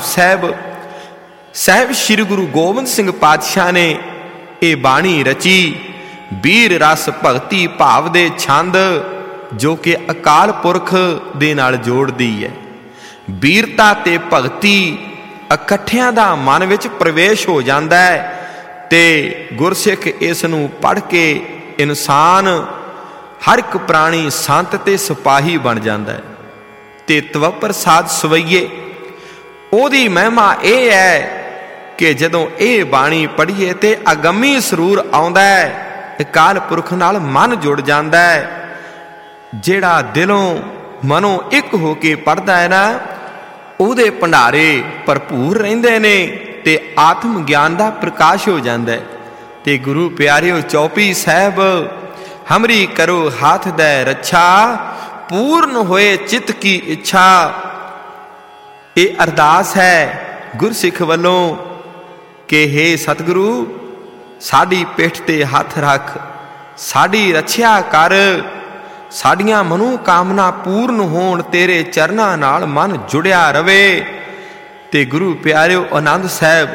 ਸਾਹਿਬ ਸ੍ਰੀ ਗੁਰੂ ਗੋਬਿੰਦ ਸਿੰਘ ਪਾਤਸ਼ਾਹ ਨੇ ਇਹ ਬਾਣੀ ਰਚੀ। ਵੀਰ ਰਸ ਭਗਤੀ ਭਾਵ ਦੇ ਛੰਦ, ਜੋ ਕਿ ਅਕਾਲ ਪੁਰਖ ਦੇ ਨਾਲ ਜੋੜਦੀ ਹੈ। ਵੀਰਤਾ ਤੇ ਭਗਤੀ ਇਕੱਠਿਆਂ ਦਾ ਮਨ ਵਿੱਚ ਪ੍ਰਵੇਸ਼ ਹੋ ਜਾਂਦਾ ਹੈ ਤੇ ਗੁਰਸਿੱਖ ਇਸ ਨੂੰ ਪੜ੍ਹ ਕੇ ਇਨਸਾਨ, ਹਰ ਇੱਕ ਪ੍ਰਾਣੀ ਸੰਤ ਤੇ ਸਿਪਾਹੀ ਬਣ ਜਾਂਦਾ ਹੈ। ਤੇ ਤਵ ਪ੍ਰਸਾਦ ਸਵਈਏ, ਉਹਦੀ ਮਹਿਮਾ ਇਹ ਹੈ ਕਿ ਜਦੋਂ ਇਹ ਬਾਣੀ ਪੜ੍ਹੀਏ ਤੇ ਅਗੰਮੀ ਸਰੂਰ ਆਉਂਦਾ ਹੈ, ਅਕਾਲ ਪੁਰਖ ਨਾਲ ਮਨ ਜੁੜ ਜਾਂਦਾ ਹੈ। ਜਿਹੜਾ ਦਿਲੋਂ ਮਨੋਂ ਇੱਕ ਹੋ ਕੇ ਪੜ੍ਹਦਾ ਹੈ ਨਾ, ਉਹਦੇ ਭੰਡਾਰੇ ਭਰਪੂਰ ਰਹਿੰਦੇ ਨੇ ਤੇ ਆਤਮ ਗਿਆਨ ਦਾ ਪ੍ਰਕਾਸ਼ ਹੋ ਜਾਂਦਾ ਹੈ। ਤੇ ਗੁਰੂ ਪਿਆਰਿਓ, ਚੌਪਈ ਸਾਹਿਬ, ਹਮਰੀ ਕਰੋ ਹਾਥ ਦੈ ਰੱਛਾ, ਪੂਰਨ ਹੋਏ ਚਿੱਤ ਕੀ ਇੱਛਾ। ਇਹ ਅਰਦਾਸ ਹੈ ਗੁਰਸਿੱਖ ਵੱਲੋਂ ਕਿ ਹੇ ਸਤਿਗੁਰੂ, ਸਾਡੀ ਪਿੱਠ ਤੇ ਹੱਥ ਰੱਖ, ਸਾਡੀ ਰੱਖਿਆ ਕਰ, ਸਾਡੀਆਂ ਮਨੋ ਕਾਮਨਾ ਪੂਰਨ ਹੋਣ, ਤੇਰੇ ਚਰਨਾਂ ਨਾਲ ਮਨ ਜੁੜਿਆ ਰਵੇ। ਤੇ ਗੁਰੂ ਪਿਆਰਿਓ, ਆਨੰਦ ਸਾਹਿਬ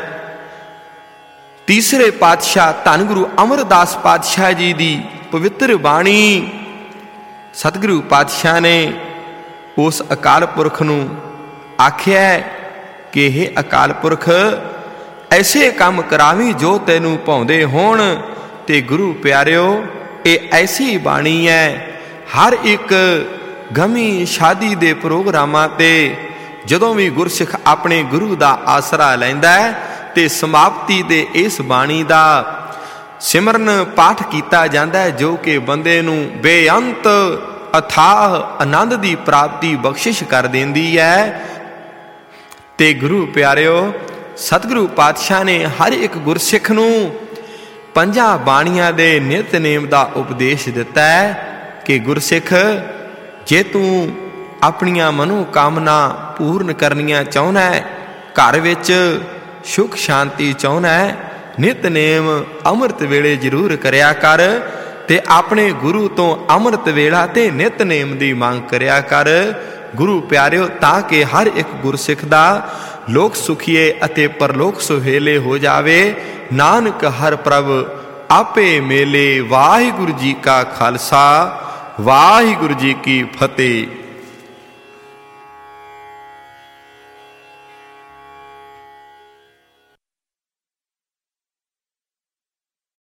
ਤੀਸਰੇ ਪਾਤਸ਼ਾਹ ਧੰਨ ਗੁਰੂ ਅਮਰਦਾਸ ਪਾਤਸ਼ਾਹ ਜੀ ਦੀ ਪਵਿੱਤਰ ਬਾਣੀ, ਸਤਿਗੁਰੂ ਪਾਤਸ਼ਾਹ ਨੇ ਉਸ ਅਕਾਲ ਪੁਰਖ ਨੂੰ ਆਖਿਆ ਕਿ ਇਹ ਅਕਾਲ ਪੁਰਖ, ਐਸੇ ਕੰਮ ਕਰਾਵੀਂ ਜੋ ਤੈਨੂੰ ਭਾਉਂਦੇ ਹੋਣ। ਤੇ ਗੁਰੂ ਪਿਆਰਿਓ, ਇਹ ਐਸੀ ਬਾਣੀ ਹੈ, ਹਰ ਇੱਕ ਗਮੀ ਸ਼ਾਦੀ ਦੇ ਪ੍ਰੋਗਰਾਮਾਂ ਤੇ ਜਦੋਂ ਵੀ ਗੁਰਸਿੱਖ ਆਪਣੇ ਗੁਰੂ ਦਾ ਆਸਰਾ ਲੈਂਦਾ ਹੈ ਤੇ ਸਮਾਪਤੀ ਦੇ ਇਸ ਬਾਣੀ ਦਾ ਸਿਮਰਨ ਪਾਠ ਕੀਤਾ ਜਾਂਦਾ ਹੈ, ਜੋ ਕਿ ਬੰਦੇ ਨੂੰ ਬੇਅੰਤ ਅਥਾਹ ਆਨੰਦ ਦੀ ਪ੍ਰਾਪਤੀ ਬਖਸ਼ਿਸ਼ ਕਰ ਦਿੰਦੀ ਹੈ। ਤੇ ਗੁਰੂ ਪਿਆਰਿਓ, ਸਤਿਗੁਰੂ ਪਾਤਸ਼ਾਹ ਨੇ ਹਰ ਇੱਕ ਗੁਰਸਿੱਖ ਨੂੰ ਪੰਜਾਂ ਬਾਣੀਆਂ ਦੇ ਨਿਤਨੇਮ ਦਾ ਉਪਦੇਸ਼ ਦਿੱਤਾ ਹੈ ਕਿ ਗੁਰਸਿੱਖ, ਜੇ ਤੂੰ ਆਪਣੀਆਂ ਮਨੋ ਕਾਮਨਾ ਪੂਰਨ ਕਰਨੀਆਂ ਚਾਹੁੰਦਾ ਹੈ, ਘਰ ਵਿੱਚ ਸੁਖ ਸ਼ਾਂਤੀ ਚਾਹੁੰਦਾ ਹੈ, ਨਿਤਨੇਮ ਅੰਮ੍ਰਿਤ ਵੇਲੇ ਜ਼ਰੂਰ ਕਰਿਆ ਕਰ ਤੇ ਆਪਣੇ ਗੁਰੂ ਤੋਂ ਅੰਮ੍ਰਿਤ ਵੇਲਾ ਤੇ ਨਿਤਨੇਮ ਦੀ ਮੰਗ ਕਰਿਆ ਕਰ। ਗੁਰੂ ਪਿਆਰਿਓ, ਤਾਂ ਕਿ ਹਰ ਇੱਕ ਗੁਰਸਿੱਖ ਦਾ ਲੋਕ ਸੁਖੀਏ ਅਤੇ ਪਰਲੋਕ ਸੁਹੇਲੇ ਹੋ ਜਾਵੇ। ਨਾਨਕ ਹਰ ਪ੍ਰਭ ਆਪੇ ਮੇਲੇ। ਵਾਹਿਗੁਰੂ ਜੀ ਕਾ ਖਾਲਸਾ, ਵਾਹਿਗੁਰੂ ਜੀ ਕੀ ਫਤਿਹ।